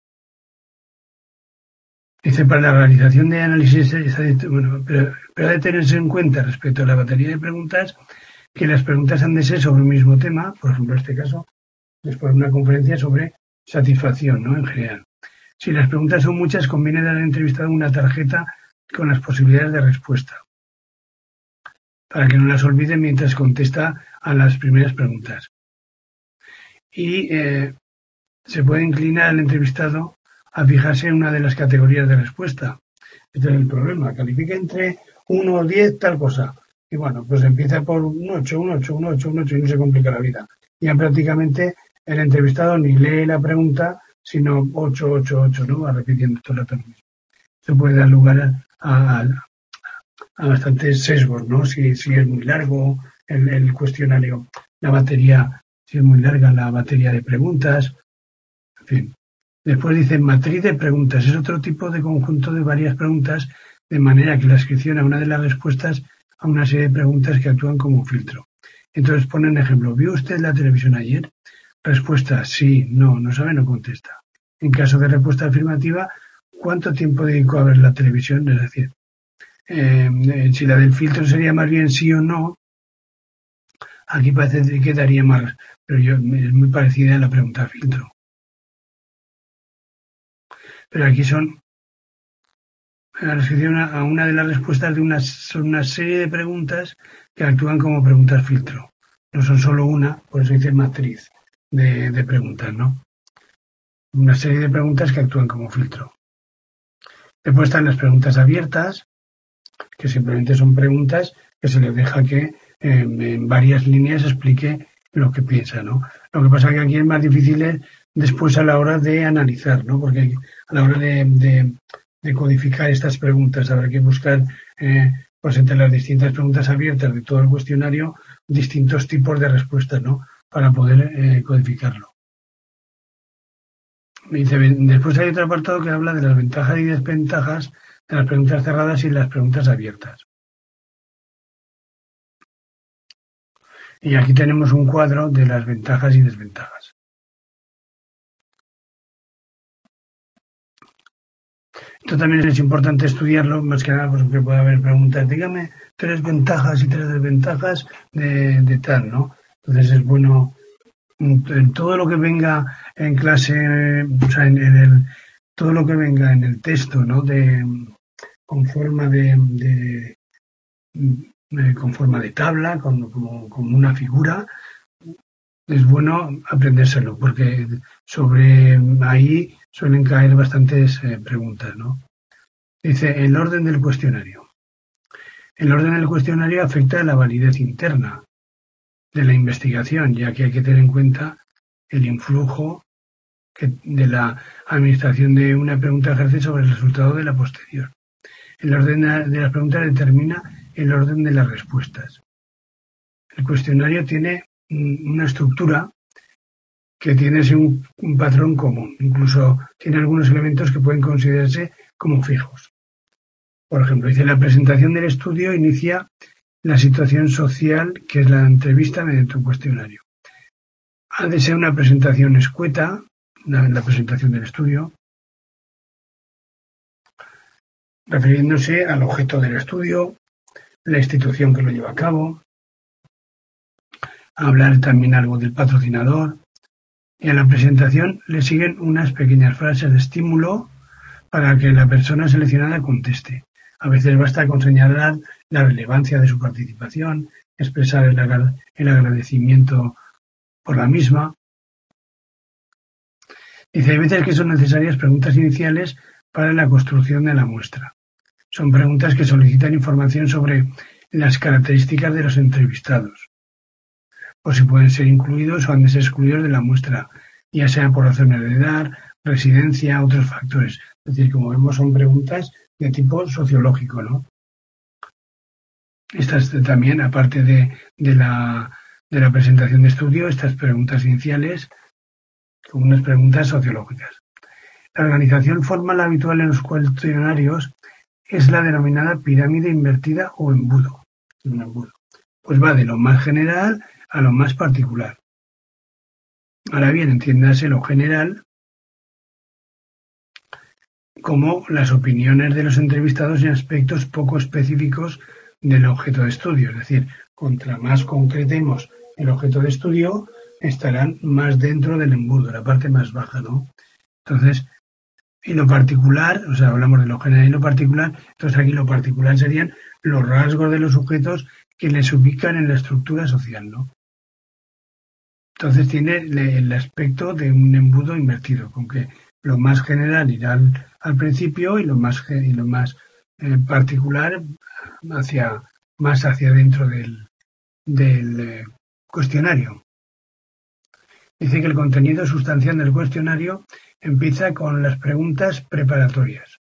Dice, para la realización de análisis, bueno, pero, pero ha de tenerse en cuenta respecto a la batería de preguntas que las preguntas han de ser sobre un mismo tema, por ejemplo, en este caso, después de una conferencia sobre satisfacción, ¿no? En general. Si las preguntas son muchas, conviene dar al entrevistado una tarjeta con las posibilidades de respuesta, para que no las olvide mientras contesta a las primeras preguntas. Y eh, se puede inclinar al entrevistado a fijarse en una de las categorías de respuesta. Este es el problema. Califica entre uno o diez tal cosa. Y bueno, pues empieza por un ocho, un ocho, un ocho, un ocho y no se complica la vida. Ya prácticamente el entrevistado ni lee la pregunta, sino ocho, ocho, ocho, ¿no? Va repitiendo todo el rato lo mismo. Eso puede dar lugar a, a, a bastantes sesgos, ¿no? Si, si es muy largo el, el cuestionario, la batería, si es muy larga la batería de preguntas, en fin. Después dice matriz de preguntas. Es otro tipo de conjunto de varias preguntas, de manera que la inscripción a una de las respuestas a una serie de preguntas que actúan como filtro. Entonces ponen ejemplo. ¿Vio usted la televisión ayer? Respuesta, sí, no, no sabe, no contesta. En caso de respuesta afirmativa, ¿cuánto tiempo dedicó a ver la televisión? Es decir, eh, si la del filtro sería más bien sí o no, aquí parece que daría más, pero yo, es muy parecida a la pregunta filtro. Pero aquí son la descripción a una de las respuestas de una, son una serie de preguntas que actúan como preguntas filtro. No son solo una, por eso dice matriz de, de preguntas, ¿no? Una serie de preguntas que actúan como filtro. Después están las preguntas abiertas, que simplemente son preguntas que se les deja que eh, en varias líneas explique lo que piensa, ¿no? Lo que pasa es que aquí es más difícil es después a la hora de analizar, ¿no? Porque a la hora de, de, de codificar estas preguntas habrá que buscar, eh, pues entre las distintas preguntas abiertas de todo el cuestionario, distintos tipos de respuestas, ¿no? Para poder eh, codificarlo. Dice, después hay otro apartado que habla de las ventajas y desventajas de las preguntas cerradas y las preguntas abiertas. Y aquí tenemos un cuadro de las ventajas y desventajas. Esto también es importante estudiarlo, más que nada porque puede haber preguntas, dígame tres ventajas y tres desventajas de, de tal, ¿no? Entonces es bueno, en todo lo que venga en clase, o sea, en, en el, todo lo que venga en el texto, ¿no? De, con forma de, de, de con forma de tabla, con, como, como una figura, es bueno aprendérselo, porque sobre ahí suelen caer bastantes eh, preguntas, ¿no? Dice, el orden del cuestionario. El orden del cuestionario afecta a la validez interna de la investigación, ya que hay que tener en cuenta el influjo que de la administración de una pregunta ejerce sobre el resultado de la posterior. El orden de las preguntas determina el orden de las respuestas. El cuestionario tiene una estructura que tiene un, un patrón común, incluso tiene algunos elementos que pueden considerarse como fijos. Por ejemplo, dice la presentación del estudio inicia la situación social, que es la entrevista mediante un cuestionario. Ha de ser una presentación escueta, la, la presentación del estudio, refiriéndose al objeto del estudio, la institución que lo lleva a cabo, hablar también algo del patrocinador, y a la presentación le siguen unas pequeñas frases de estímulo para que la persona seleccionada conteste. A veces basta con señalar la relevancia de su participación, expresar el, agra- el agradecimiento por la misma. Dice, hay veces que son necesarias preguntas iniciales para la construcción de la muestra. Son preguntas que solicitan información sobre las características de los entrevistados, o si pueden ser incluidos o han de ser excluidos de la muestra, ya sea por razones de edad, residencia, otros factores. Es decir, como vemos, son preguntas de tipo sociológico, ¿no? Estas también, aparte de, de, la, de la presentación de estudio, estas preguntas iniciales son unas preguntas sociológicas. La organización formal habitual en los cuestionarios es la denominada pirámide invertida o embudo. Un embudo. Pues va de lo más general a lo más particular. Ahora bien, entiéndase lo general como las opiniones de los entrevistados en aspectos poco específicos del objeto de estudio. Es decir, contra más concretemos el objeto de estudio, estarán más dentro del embudo, la parte más baja, ¿no? Entonces, y lo particular, o sea, hablamos de lo general y lo particular, entonces aquí lo particular serían los rasgos de los sujetos que les ubican en la estructura social, ¿no? Entonces tiene el aspecto de un embudo invertido, con que lo más general irá al, al principio y lo más y lo más eh, particular hacia más hacia dentro del, del eh, cuestionario. Dice que el contenido sustancial del cuestionario empieza con las preguntas preparatorias,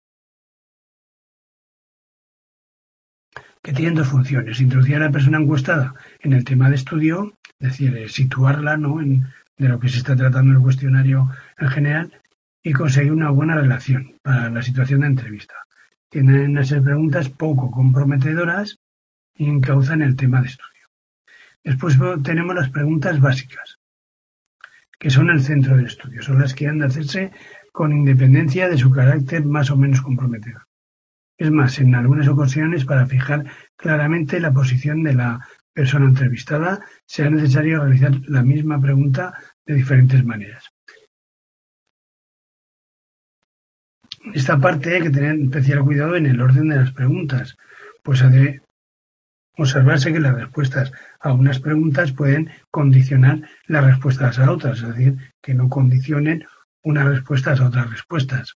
que tienen dos funciones: introducir a la persona encuestada en el tema de estudio, es decir, eh, situarla, ¿no?, en, de lo que se está tratando en el cuestionario en general, y conseguir una buena relación para la situación de entrevista. Tienen a ser preguntas poco comprometedoras y encauzan el tema de estudio. Después tenemos las preguntas básicas, que son el centro del estudio, son las que han de hacerse con independencia de su carácter más o menos comprometedor. Es más, en algunas ocasiones, para fijar claramente la posición de la persona entrevistada, será necesario realizar la misma pregunta de diferentes maneras. Esta parte hay que tener especial cuidado en el orden de las preguntas, pues ha de observarse que las respuestas a unas preguntas pueden condicionar las respuestas a otras, es decir, que no condicionen unas respuestas a otras respuestas.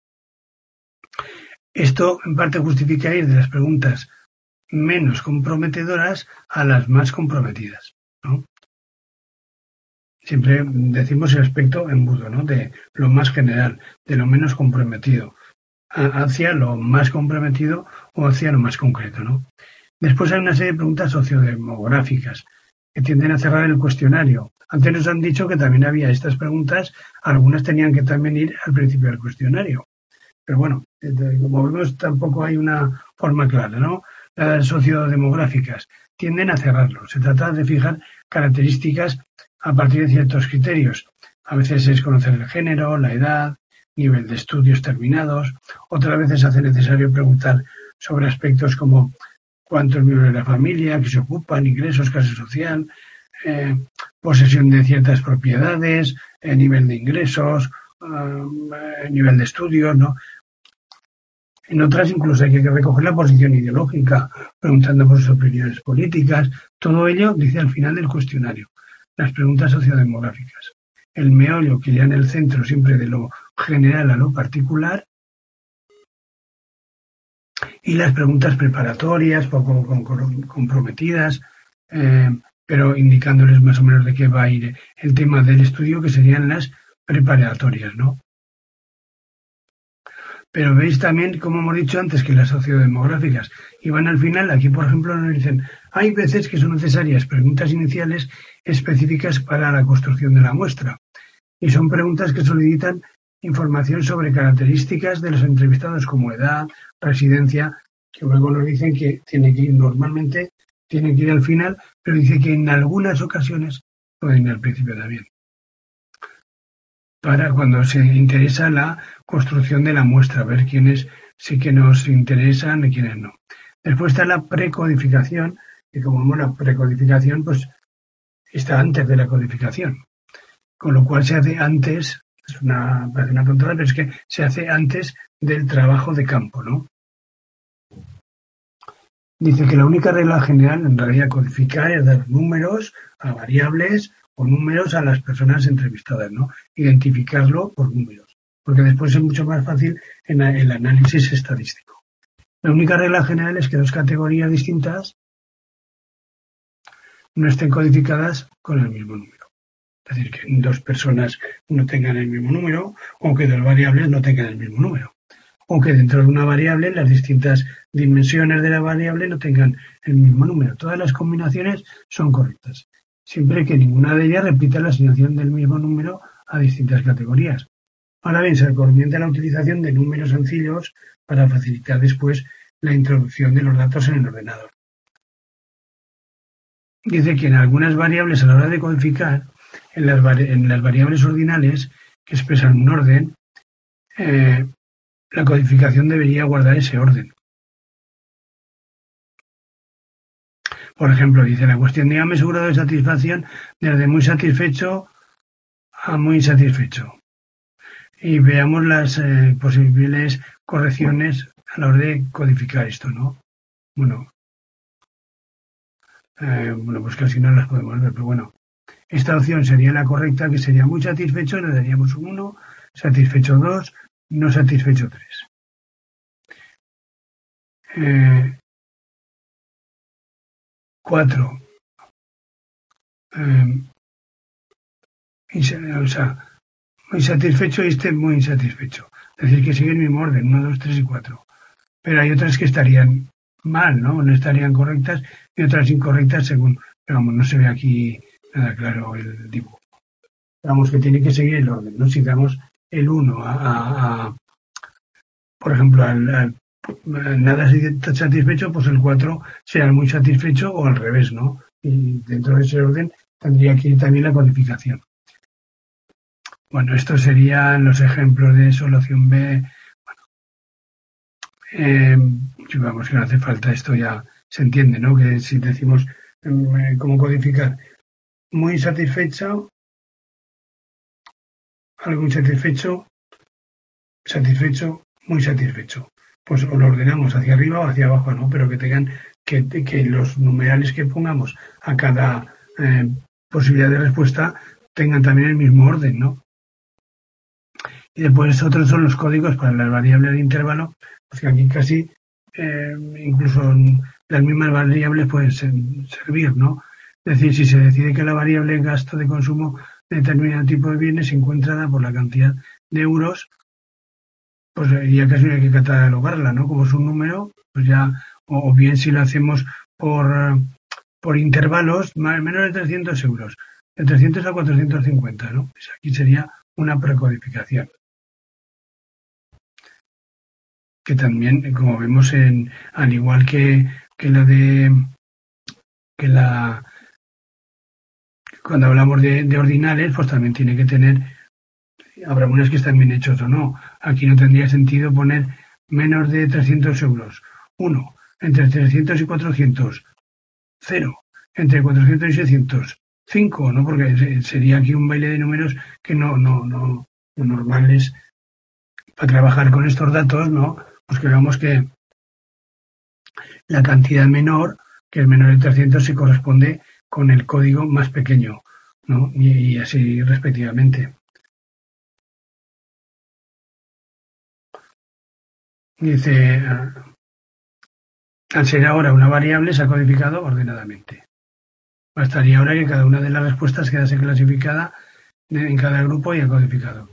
Esto en parte justifica ir de las preguntas menos comprometedoras a las más comprometidas, ¿no? Siempre decimos el aspecto embudo, ¿no?, de lo más general, de lo menos comprometido, hacia lo más comprometido o hacia lo más concreto, ¿no? Después hay una serie de preguntas sociodemográficas que tienden a cerrar el cuestionario. Antes nos han dicho que también había estas preguntas, algunas tenían que también ir al principio del cuestionario. Pero bueno, como vemos, tampoco hay una forma clara, ¿no? Las sociodemográficas tienden a cerrarlo. Se trata de fijar características a partir de ciertos criterios. A veces es conocer el género, la edad, nivel de estudios terminados. Otras veces se hace necesario preguntar sobre aspectos como cuántos miembros de la familia, qué se ocupan, ingresos, clase social, eh, posesión de ciertas propiedades, eh, nivel de ingresos, eh, nivel de estudios, ¿no? En otras incluso hay que recoger la posición ideológica, preguntando por sus opiniones políticas. Todo ello dice al final del cuestionario, las preguntas sociodemográficas. El meollo que ya en el centro siempre de lo general a lo particular, y las preguntas preparatorias, poco comprometidas, eh, pero indicándoles más o menos de qué va a ir el tema del estudio, que serían las preparatorias, ¿no? Pero veis también, como hemos dicho antes, que las sociodemográficas iban al final. Aquí, por ejemplo, nos dicen, hay veces que son necesarias preguntas iniciales específicas para la construcción de la muestra. Y son preguntas que solicitan información sobre características de los entrevistados como edad, residencia, que luego nos dicen que tiene que ir normalmente, tiene que ir al final, pero dice que en algunas ocasiones pueden ir al principio también, para cuando se interesa la construcción de la muestra, ver quiénes sí que nos interesan y quiénes no. Después está la precodificación, que como vemos la precodificación pues está antes de la codificación, con lo cual se hace antes, es una, parece una tontería, pero es que se hace antes del trabajo de campo, ¿no? Dice que la única regla general en realidad codificar es dar números a variables o números a las personas entrevistadas, ¿no? Identificarlo por números, porque después es mucho más fácil en el análisis estadístico. La única regla general es que dos categorías distintas no estén codificadas con el mismo número. Es decir, que dos personas no tengan el mismo número o que dos variables no tengan el mismo número. O que dentro de una variable las distintas dimensiones de la variable no tengan el mismo número. Todas las combinaciones son correctas, siempre que ninguna de ellas repita la asignación del mismo número a distintas categorías. Ahora bien, se recomienda la utilización de números sencillos para facilitar después la introducción de los datos en el ordenador. Dice que en algunas variables a la hora de codificar, en las, vari en las variables ordinales que expresan un orden, eh, la codificación debería guardar ese orden. Por ejemplo, dice la cuestión, dígame su grado de satisfacción desde muy satisfecho a muy insatisfecho. Y veamos las eh, posibles correcciones a la hora de codificar esto, ¿no? Bueno, eh, bueno, pues casi no las podemos ver, pero bueno. Esta opción sería la correcta, que sería muy satisfecho, le daríamos un uno, satisfecho dos, no satisfecho tres. Eh, cuatro. Eh, o sea, muy satisfecho y este muy insatisfecho. Es decir, que sigue el mismo orden, uno, dos, tres y cuatro. Pero hay otras que estarían mal, ¿no? No estarían correctas y otras incorrectas según, pero vamos, no se ve aquí nada claro el dibujo. Vamos, que tiene que seguir el orden, ¿no? Si damos el uno a, a, a por ejemplo, al, al nada satisfecho, pues el cuatro será muy satisfecho o al revés, ¿no? Y dentro de ese orden tendría que ir también la codificación. Bueno, estos serían los ejemplos de solución B. Bueno, eh, vamos, que no hace falta, esto ya se entiende, ¿no? Que si decimos eh, cómo codificar muy satisfecho, algo insatisfecho, satisfecho, muy satisfecho. Pues o lo ordenamos hacia arriba o hacia abajo, ¿no? Pero que tengan, que, que los numerales que pongamos a cada eh, posibilidad de respuesta tengan también el mismo orden, ¿no? Y después otros son los códigos para las variables de intervalo, pues que aquí casi eh, incluso las mismas variables pueden ser, servir, ¿no? Es decir, si se decide que la variable gasto de consumo de determinado tipo de bienes se encuentra dada por la cantidad de euros, pues ya casi no hay que catalogarla, ¿no? Como es un número, pues ya, o, o bien si lo hacemos por, por intervalos, más, menos de trescientos euros, de trescientos a cuatrocientos cincuenta, ¿no? Pues aquí sería una precodificación. Que también, como vemos, en, al igual que, que la de que la cuando hablamos de, de ordinales, pues también tiene que tener habrá unas que están bien hechos o no. Aquí no tendría sentido poner menos de trescientos euros. Uno, entre trescientos y cuatrocientos. Cero, entre cuatrocientos y seiscientos. Cinco, ¿no? Porque sería aquí un baile de números que no, no, no, lo normal es para trabajar con estos datos, ¿no? Pues que veamos que la cantidad menor, que es menor de trescientos, se corresponde con el código más pequeño, ¿no? Y, y así respectivamente. Dice, al ser ahora una variable, se ha codificado ordenadamente. Bastaría ahora que cada una de las respuestas quedase clasificada en cada grupo y el codificado.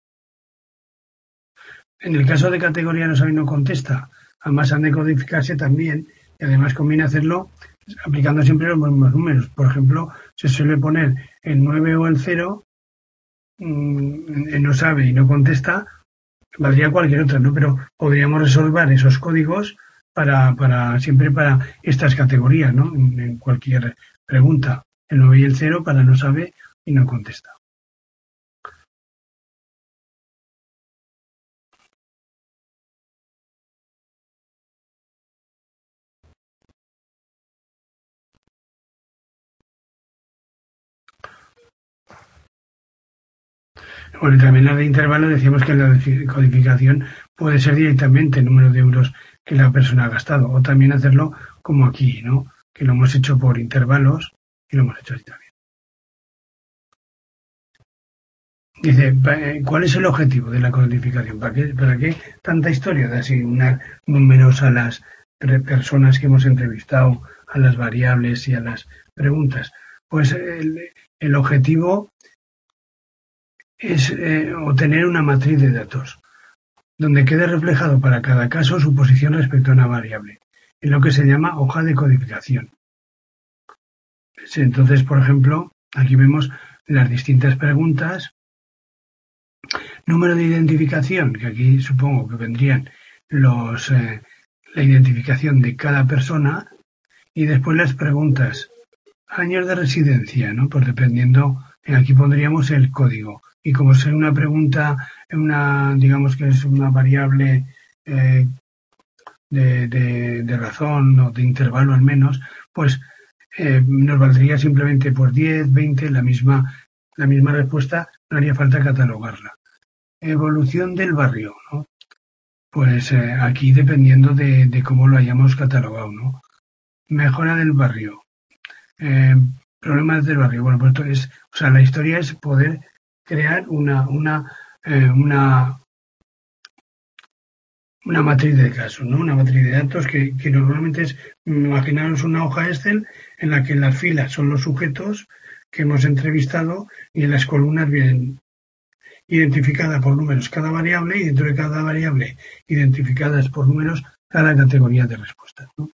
En el caso de categoría no sabe y no contesta, ambas han de codificarse también y además conviene hacerlo aplicando siempre los mismos números. Por ejemplo, se suele poner el nueve o el cero, mmm, no sabe y no contesta, valdría cualquier otra, ¿no? Pero podríamos resolver esos códigos para, para siempre para estas categorías, ¿no? En, en cualquier pregunta. El nueve y el cero para no sabe y no contesta. Bueno, y también la de intervalo decíamos que la codificación puede ser directamente el número de euros que la persona ha gastado o también hacerlo como aquí, ¿no? Que lo hemos hecho por intervalos y lo hemos hecho así también. Dice, ¿cuál es el objetivo de la codificación? ¿Para qué, para qué tanta historia de asignar números a las personas que hemos entrevistado, a las variables y a las preguntas? Pues el, el objetivo es eh, obtener una matriz de datos donde quede reflejado para cada caso su posición respecto a una variable, en lo que se llama hoja de codificación. Entonces, por ejemplo, aquí vemos las distintas preguntas, número de identificación, que aquí supongo que vendrían los eh, la identificación de cada persona, y después las preguntas, años de residencia, ¿no? Pues dependiendo, aquí pondríamos el código. Y como es una pregunta, una, digamos que es una variable eh, de, de, de razón o de intervalo al menos, pues eh, nos valdría simplemente por diez, veinte, la misma, la misma respuesta, no haría falta catalogarla. Evolución del barrio, ¿no? Pues eh, aquí dependiendo de, de cómo lo hayamos catalogado, ¿no? Mejora del barrio. Eh, problemas del barrio. Bueno, pues esto es, o sea, la historia es poder crear una, una, eh, una, una matriz de casos, ¿no? Una matriz de datos que, que normalmente es, imaginaros una hoja Excel en la que en las filas son los sujetos que hemos entrevistado y en las columnas vienen identificada por números cada variable y dentro de cada variable identificadas por números cada categoría de respuestas, ¿no?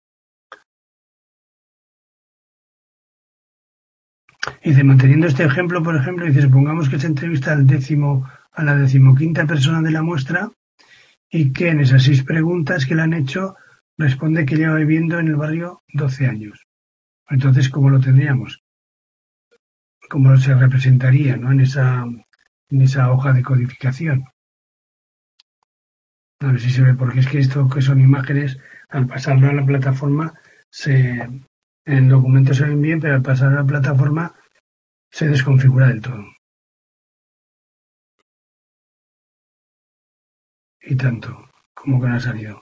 Dice, manteniendo este ejemplo, por ejemplo, dice, supongamos que se entrevista al décimo, a la decimoquinta persona de la muestra y que en esas seis preguntas que le han hecho responde que lleva viviendo en el barrio doce años. Entonces, ¿cómo lo tendríamos? ¿Cómo se representaría, ¿no? en, esa, en esa hoja de codificación? A ver si se ve, porque es que esto que son imágenes, al pasarlo a la plataforma, se, en el documento se ven bien, pero al pasar a la plataforma se desconfigura del todo. Y tanto, como que no ha salido.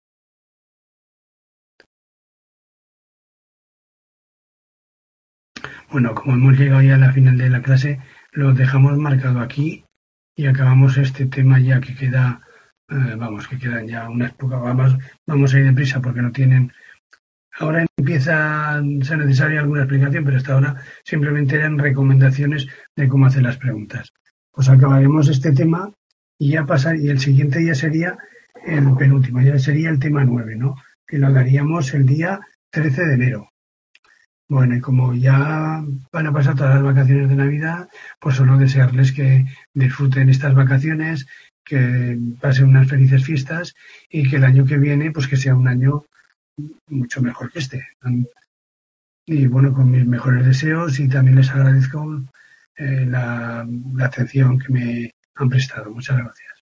Bueno, como hemos llegado ya a la final de la clase, lo dejamos marcado aquí y acabamos este tema ya que queda, eh, vamos, que quedan ya unas pocas, vamos, vamos a ir deprisa porque no tienen. Ahora empieza a ser necesaria alguna explicación, pero hasta ahora simplemente eran recomendaciones de cómo hacer las preguntas. Pues acabaremos este tema y ya pasar, y el siguiente ya sería el penúltimo, ya sería el tema nueve, ¿no? Que lo daríamos el día trece de enero. Bueno, y como ya van a pasar todas las vacaciones de Navidad, pues solo desearles que disfruten estas vacaciones, que pasen unas felices fiestas y que el año que viene, pues que sea un año mucho mejor que este. Y bueno, con mis mejores deseos y también les agradezco eh, la, la atención que me han prestado. Muchas gracias.